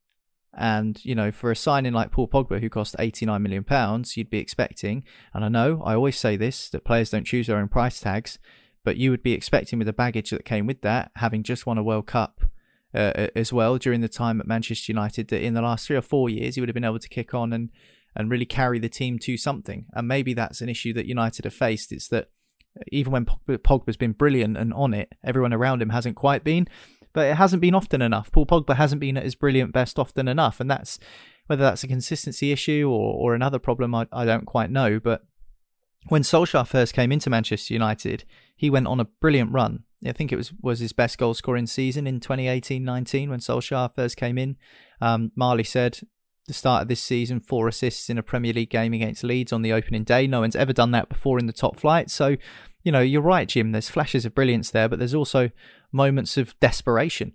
C: And, you know, for a signing like Paul Pogba, who cost eighty-nine million pounds, you'd be expecting, and I know, I always say this, that players don't choose their own price tags, but you would be expecting with the baggage that came with that, having just won a World Cup uh, as well during the time at Manchester United, that in the last three or four years he would have been able to kick on and, and really carry the team to something. And maybe that's an issue that United have faced. It's that even when Pogba's been brilliant and on it, everyone around him hasn't quite been. But it hasn't been often enough. Paul Pogba hasn't been at his brilliant best often enough. And that's, whether that's a consistency issue or, or another problem, I, I don't quite know. But when Solskjaer first came into Manchester United, he went on a brilliant run. I think it was, was his best goal scoring season in twenty eighteen nineteen when Solskjaer first came in. Um, Marley said, the start of this season, four assists in a Premier League game against Leeds on the opening day. No one's ever done that before in the top flight. So, you know, you're right, Jim. There's flashes of brilliance there, but there's also moments of desperation.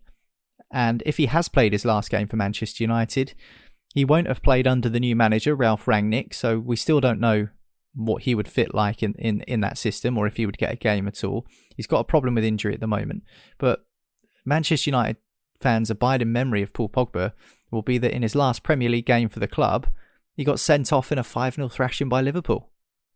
C: And if he has played his last game for Manchester United, he won't have played under the new manager, Ralf Rangnick. So we still don't know what he would fit like in, in, in that system, or if he would get a game at all. He's got a problem with injury at the moment. But Manchester United fans' abiding memory of Paul Pogba will be that in his last Premier League game for the club, he got sent off in a five nil thrashing by Liverpool.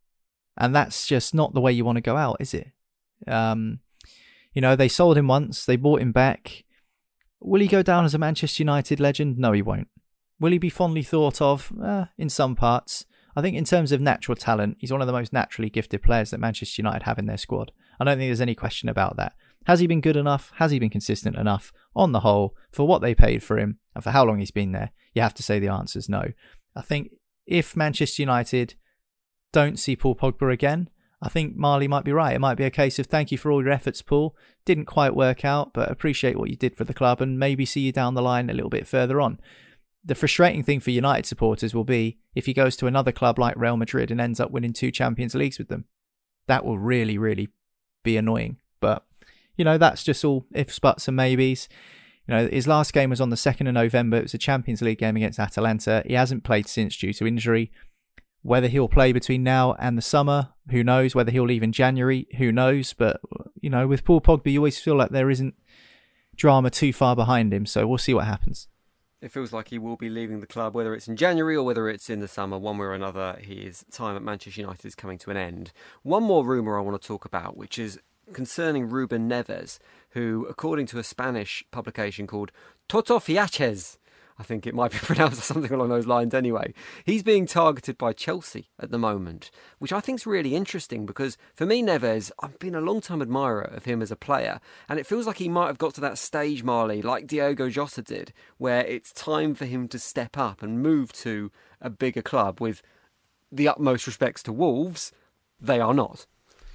C: And that's just not the way you want to go out, is it? Um, you know, they sold him once, they bought him back. Will he go down as a Manchester United legend? No, he won't. Will he be fondly thought of? Eh, in some parts. I think in terms of natural talent, he's one of the most naturally gifted players that Manchester United have in their squad. I don't think there's any question about that. Has he been good enough? Has he been consistent enough? On the whole, for what they paid for him and for how long he's been there, you have to say the answer is no. I think if Manchester United don't see Paul Pogba again, I think Marley might be right. It might be a case of thank you for all your efforts, Paul. Didn't quite work out, but appreciate what you did for the club and maybe see you down the line a little bit further on. The frustrating thing for United supporters will be if he goes to another club like Real Madrid and ends up winning two Champions Leagues with them. That will really, really be annoying. But, you know, that's just all ifs, buts and maybes. You know, his last game was on the second of November. It was a Champions League game against Atalanta. He hasn't played since due to injury. Whether he'll play between now and the summer, who knows? Whether he'll leave in January, who knows? But, you know, with Paul Pogba, you always feel like there isn't drama too far behind him. So we'll see what happens.
B: It feels like he will be leaving the club, whether it's in January or whether it's in the summer. One way or another, his time at Manchester United is coming to an end. One more rumour I want to talk about, which is concerning Ruben Neves, who, according to a Spanish publication called Toto Fiaches, I think it might be pronounced something along those lines anyway. He's being targeted by Chelsea at the moment, which I think is really interesting because for me, Neves, I've been a long-time admirer of him as a player, and it feels like he might have got to that stage, Marley, like Diogo Jota did, where it's time for him to step up and move to a bigger club. With the utmost respects to Wolves, they are not.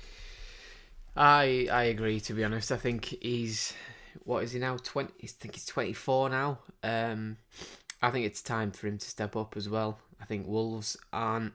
D: I I agree, to be honest. I think he's... What is he now? twenty. I think he's twenty-four now. Um, I think it's time for him to step up as well. I think Wolves aren't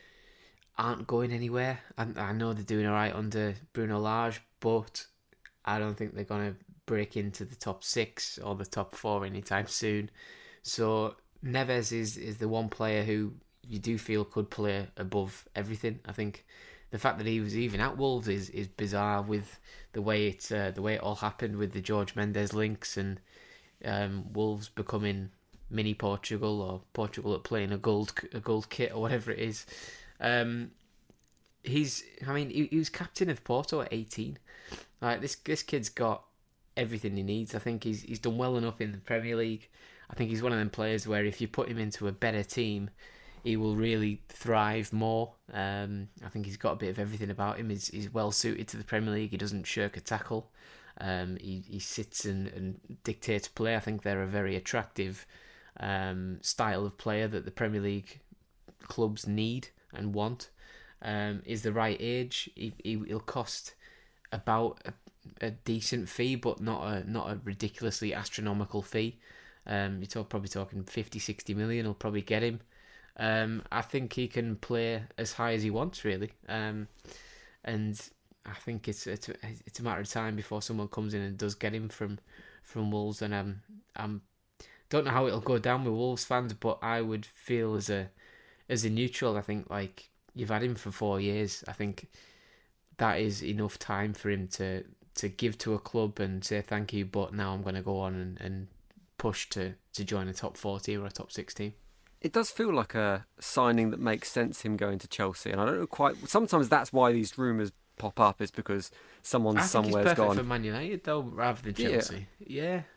D: aren't going anywhere. I, I know they're doing all right under Bruno Lage, but I don't think they're going to break into the top six or the top four anytime soon. So Neves is is the one player who you do feel could play above everything. I think the fact that he was even at Wolves is, is bizarre with the way it uh, the way it all happened with the George Mendes links and um, Wolves becoming mini Portugal or Portugal at playing a gold a gold kit or whatever it is. Um, he's I mean he, he was captain of Porto at eighteen. Like this this kid's got everything he needs. I think he's he's done well enough in the Premier League. I think he's one of them players where if you put him into a better team, he will really thrive more. Um, I think he's got a bit of everything about him. He's, he's well suited to the Premier League. He doesn't shirk a tackle. Um, he, he sits and, and dictates play. I think they're a very attractive um, style of player that the Premier League clubs need and want. Um, is the right age. He, he, he'll cost about a, a decent fee, but not a not a ridiculously astronomical fee. Um, you're talk, probably talking fifty, sixty million. Will probably get him. Um, I think he can play as high as he wants, really, um, and I think it's it's a, it's a matter of time before someone comes in and does get him from from Wolves. And um, I'm don't know how it'll go down with Wolves fans, but I would feel as a as a neutral, I think like you've had him for four years. I think that is enough time for him to to give to a club and say thank you. But now I'm going to go on and, and push to to join a top forty or a top six team.
B: It does feel like a signing that makes sense, him going to Chelsea, and I don't know quite. Sometimes that's why these rumours pop up, is because someone's
D: I think
B: somewhere's
D: he's perfect
B: gone.
D: for Man United though, rather than Chelsea. Yeah. yeah.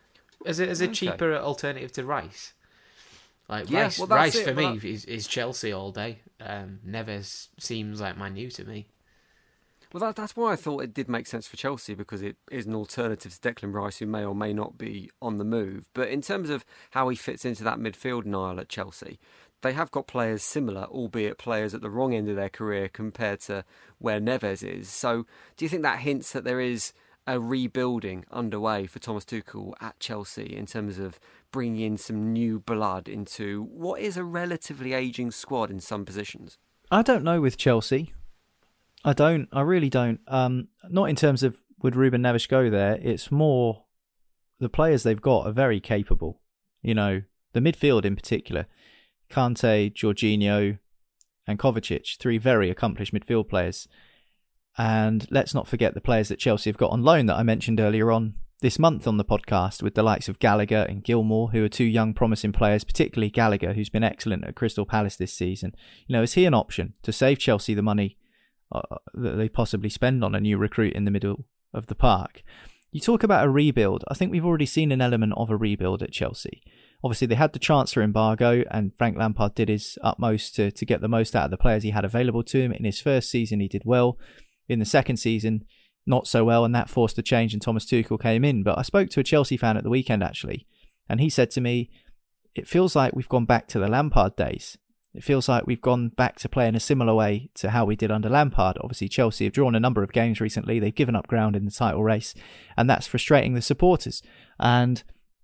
D: as a, as a
B: Okay.
D: cheaper alternative to Rice. Like
B: Yeah,
D: Rice,
B: well, that's
D: Rice
B: it,
D: for
B: well,
D: me is, is Chelsea all day. Um, Neves seems like my new to me.
B: Well, that, that's why I thought it did make sense for Chelsea, because it is an alternative to Declan Rice, who may or may not be on the move. But in terms of how he fits into that midfield, Niall, at Chelsea, they have got players similar, albeit players at the wrong end of their career compared to where Neves is. So do you think that hints that there is a rebuilding underway for Thomas Tuchel at Chelsea in terms of bringing in some new blood into what is a relatively ageing squad in some positions?
C: I don't know with Chelsea. I don't. I really don't. Um, not in terms of would Ruben Neves go there. It's more the players they've got are very capable. You know, the midfield in particular, Kante, Jorginho, and Kovacic, three very accomplished midfield players. And let's not forget the players that Chelsea have got on loan that I mentioned earlier on this month on the podcast, with the likes of Gallagher and Gilmour, who are two young promising players, particularly Gallagher, who's been excellent at Crystal Palace this season. You know, is he an option to save Chelsea the money uh, that they possibly spend on a new recruit in the middle of the park? You talk about a rebuild. I think we've already seen an element of a rebuild at Chelsea. Obviously, they had the transfer embargo, and Frank Lampard did his utmost to, to get the most out of the players he had available to him. In his first season, he did well. In the second season, not so well, and that forced a change, and Thomas Tuchel came in. But I spoke to a Chelsea fan at the weekend, actually, and he said to me, it feels like we've gone back to the Lampard days. It feels like we've gone back to play in a similar way to how we did under Lampard. Obviously, Chelsea have drawn a number of games recently. They've given up ground in the title race, and that's frustrating the supporters. And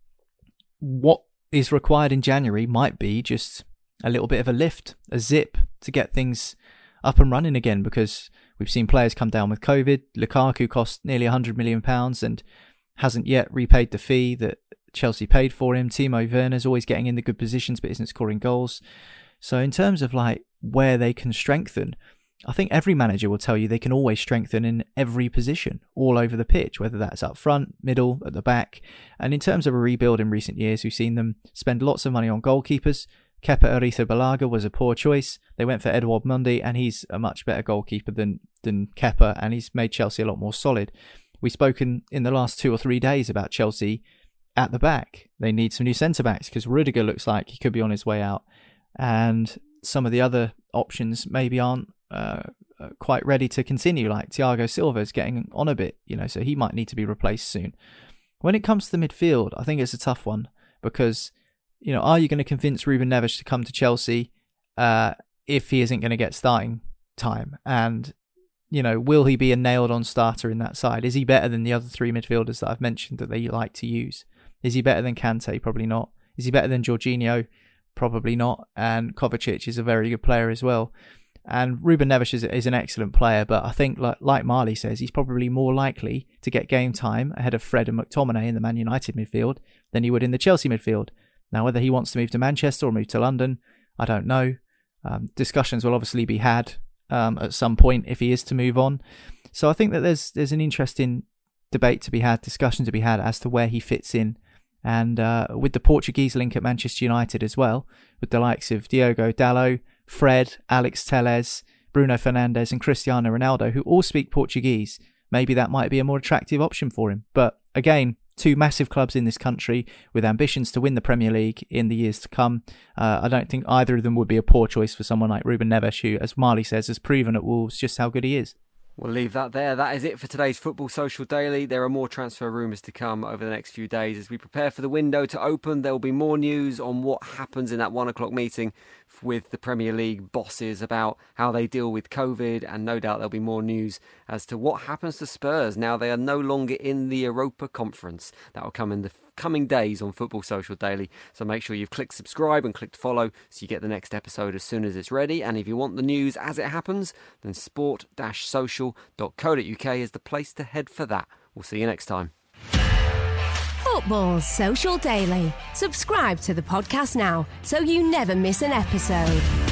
C: what is required in January might be just a little bit of a lift, a zip to get things up and running again, because we've seen players come down with COVID. Lukaku cost nearly one hundred million pounds and hasn't yet repaid the fee that Chelsea paid for him. Timo Werner's always getting into good positions but isn't scoring goals. So in terms of like where they can strengthen, I think every manager will tell you they can always strengthen in every position all over the pitch, whether that's up front, middle, at the back. And in terms of a rebuild in recent years, we've seen them spend lots of money on goalkeepers. Kepa Arrizabalaga was a poor choice. They went for Edouard Mendy, and he's a much better goalkeeper than, than Kepa, and he's made Chelsea a lot more solid. We've spoken in the last two or three days about Chelsea at the back. They need some new centre-backs because Rudiger looks like he could be on his way out. And some of the other options maybe aren't uh, quite ready to continue, like Thiago Silva's getting on a bit, you know, so he might need to be replaced soon. When it comes to the midfield, I think it's a tough one because, you know, are you going to convince Ruben Neves to come to Chelsea uh, if he isn't going to get starting time? And, you know, will he be a nailed-on starter in that side? Is he better than the other three midfielders that I've mentioned that they like to use? Is he better than Kante? Probably not. Is he better than Jorginho? Probably not. And Kovacic is a very good player as well. And Ruben Neves is, is an excellent player, but I think, like, like Marley says, he's probably more likely to get game time ahead of Fred and McTominay in the Man United midfield than he would in the Chelsea midfield. Now, whether he wants to move to Manchester or move to London, I don't know. Um, discussions will obviously be had um, at some point if he is to move on. So I think that there's there's an interesting debate to be had, discussion to be had as to where he fits in. And uh, with the Portuguese link at Manchester United as well, with the likes of Diogo Dalot, Fred, Alex Telles, Bruno Fernandes and Cristiano Ronaldo, who all speak Portuguese, maybe that might be a more attractive option for him. But again, two massive clubs in this country with ambitions to win the Premier League in the years to come. Uh, I don't think either of them would be a poor choice for someone like Ruben Neves, who, as Marley says, has proven at Wolves just how good he is.
B: We'll leave that there. That is it for today's Football Social Daily. There are more transfer rumours to come over the next few days. As we prepare for the window to open, there will be more news on what happens in that one o'clock meeting with the Premier League bosses about how they deal with COVID, and no doubt there'll be more news as to what happens to Spurs now they are no longer in the Europa Conference. That will come in the coming days on Football Social Daily, so make sure you've clicked subscribe and clicked follow so you get the next episode as soon as it's ready. And if you want the news as it happens, then sport dash social dot co dot uk is the place to head for that. We'll see you next time.
A: Football Social Daily. Subscribe to the podcast now so you never miss an episode.